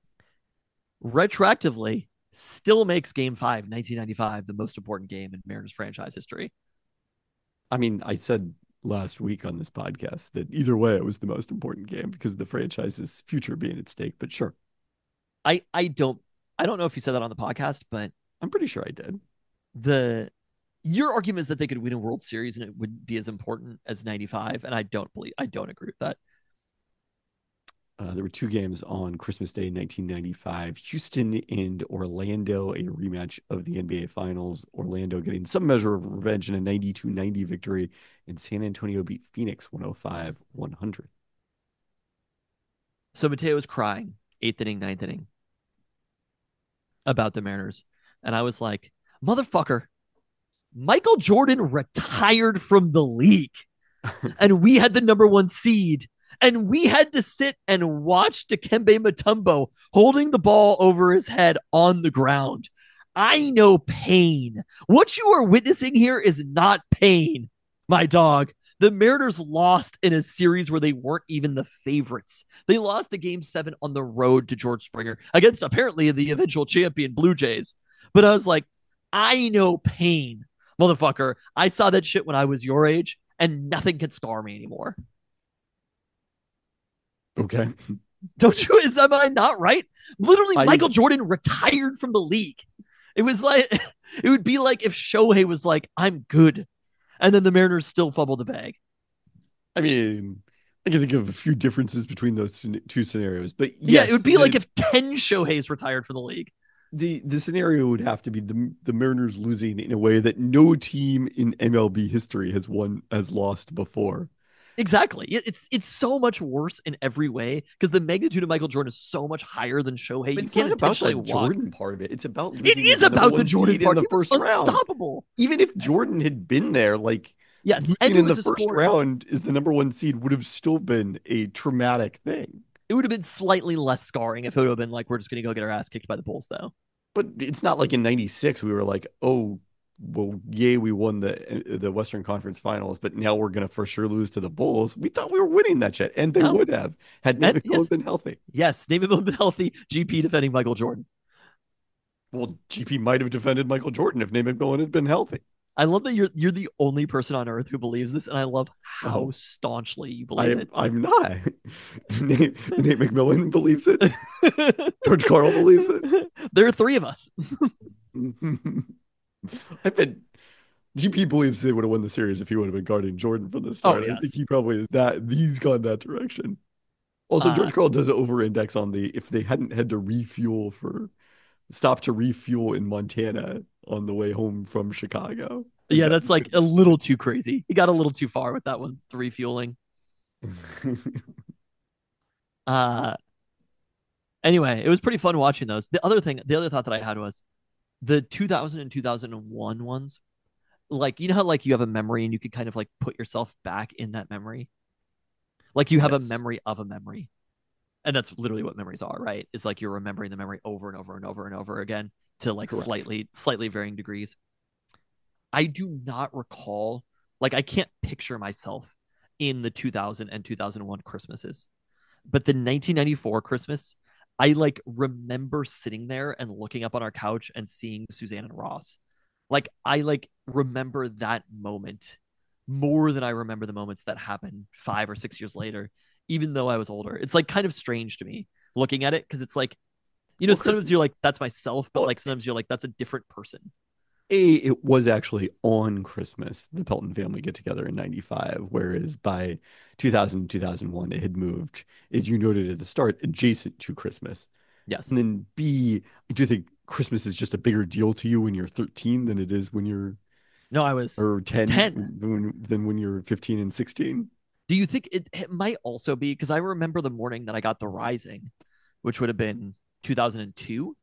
retroactively still makes game 5, 1995, the most important game in Mariners franchise history. I mean, I said last week on this podcast that either way it was the most important game because of the franchise's future being at stake, but sure. I don't know if you said that on the podcast, but I'm pretty sure I did. your argument is that they could win a World Series and it would be as important as 95, and I don't agree with that. There were two games on Christmas Day, 1995. Houston and Orlando, a rematch of the NBA Finals. Orlando getting some measure of revenge in a 92-90 victory, and San Antonio beat Phoenix 105-100. So Mateo was crying 8th inning, 9th inning about the Mariners, and I was like, motherfucker, Michael Jordan retired from the league, and we had the number 1 seed. And we had to sit and watch Dikembe Mutombo holding the ball over his head on the ground. I know pain. What you are witnessing here is not pain, my dog. The Mariners lost in a series where they weren't even the favorites. They lost a game 7 on the road to George Springer against apparently the eventual champion Blue Jays. But I was like, I know pain, motherfucker. I saw that shit when I was your age, and nothing can scar me anymore. Okay. Don't you? Am I not right? Literally, Michael Jordan retired from the league. It was like, it would be like if Shohei was like, I'm good. And then the Mariners still fumbled the bag. I mean, I can think of a few differences between those two scenarios, but yes, yeah, it would be like if 10 Shoheis retired from the league. The scenario would have to be the Mariners losing in a way that no team in MLB history has lost before. Exactly. It's so much worse in every way because the magnitude of Michael Jordan is so much higher than Shohei. But it's not about the Jordan part of it. It's about it is about the Jordan part in the first round. Unstoppable. Even if Jordan had been there, like yes, losing in the first round is the number 1 seed would have still been a traumatic thing. It would have been slightly less scarring if it would have been like we're just going to go get our ass kicked by the Bulls, though. But it's not like in '96 we were like, oh, well, yay, we won the Western Conference Finals, but now we're going to for sure lose to the Bulls. We thought we were winning that shit, and they would have had Nate McMillan been healthy. Yes, Nate McMillan been healthy. GP defending Michael Jordan. Well, GP might have defended Michael Jordan if Nate McMillan had been healthy. I love that you're the only person on earth who believes this, and I love how staunchly you believe it. I'm not. Nate McMillan believes it. George Karl believes it. There are 3 of us. GP believes they would have won the series if he would have been guarding Jordan from the Oh start. I think yes. he probably is that he's gone that direction. Also, Uh George Karl does over-index on the if they hadn't had to refuel for stop to refuel in Montana on the way home from Chicago. Like yeah, that that's like a little too crazy. He got a little too far with that one, the refueling. Uh anyway, it was pretty fun watching those. The other thought that I had was the 2000 and 2001 ones. Like, you know how like you have a memory and you could kind of like put yourself back in that memory? Like you have a Yes, memory of a memory. And that's literally what memories are, right? It's like you're remembering the memory over and over and over and over again to like correct. slightly varying degrees. I do not recall, like I can't picture myself in the 2000 and 2001 Christmases. But the 1994 Christmas, I like remember sitting there and looking up on our couch and seeing Suzanne and Ross. Like I like remember that moment more than I remember the moments that happened 5 or 6 years later, even though I was older. It's like kind of strange to me looking at it because it's like, Well, sometimes you're like, that's myself, but well, like sometimes you're like, that's a different person. it was actually on Christmas, the Pelton family get together in 95, whereas by 2000, 2001, it had moved, as you noted at the start, adjacent to Christmas. Yes. And then B, I do think Christmas is just a bigger deal to you when you're 13 than it is when you're, No, I was or 10 10. than when you're 15 and 16. Do you think it might also be because I remember the morning that I got The Rising, which would have been 2002?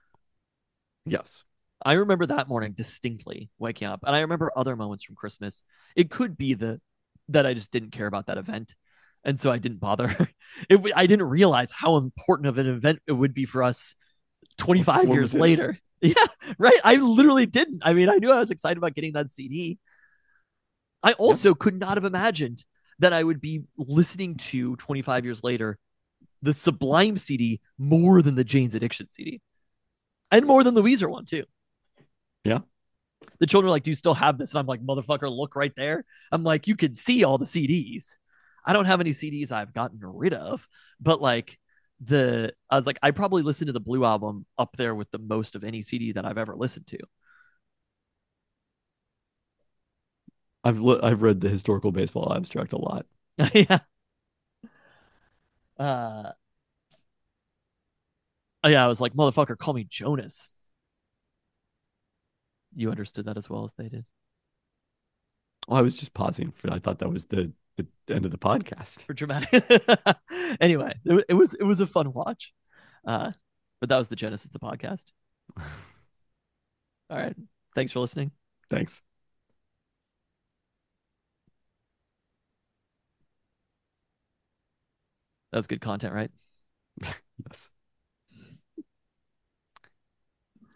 Yes. I remember that morning distinctly waking up, and I remember other moments from Christmas. It could be that I just didn't care about that event, and so I didn't bother. I didn't realize how important of an event it would be for us Or 25 years formative. later. Yeah, right. I literally didn't. I mean, I knew I was excited about getting that CD. I Yeah. also could not have imagined that I would be listening to 25 years later the Sublime CD more than the Jane's Addiction CD, and more than the Weezer one too. Yeah. The children are like, "Do you still have this?" And I'm like, "Motherfucker, look right there." I'm like, "You can see all the CDs. I don't have any CDs I've gotten rid of, but like I was like, I probably listened to the Blue album up there with the most of any CD that I've ever listened to." I've read the historical baseball abstract a lot. Yeah. Uh, yeah, I was like, "Motherfucker, call me Jonas." You understood that as well as they did. Oh, I was just pausing for I thought that was the end of the podcast. For dramatic. Anyway, it was a fun watch. Uh, but that was the genesis of the podcast. All right. Thanks for listening. Thanks. That was good content, right? Yes.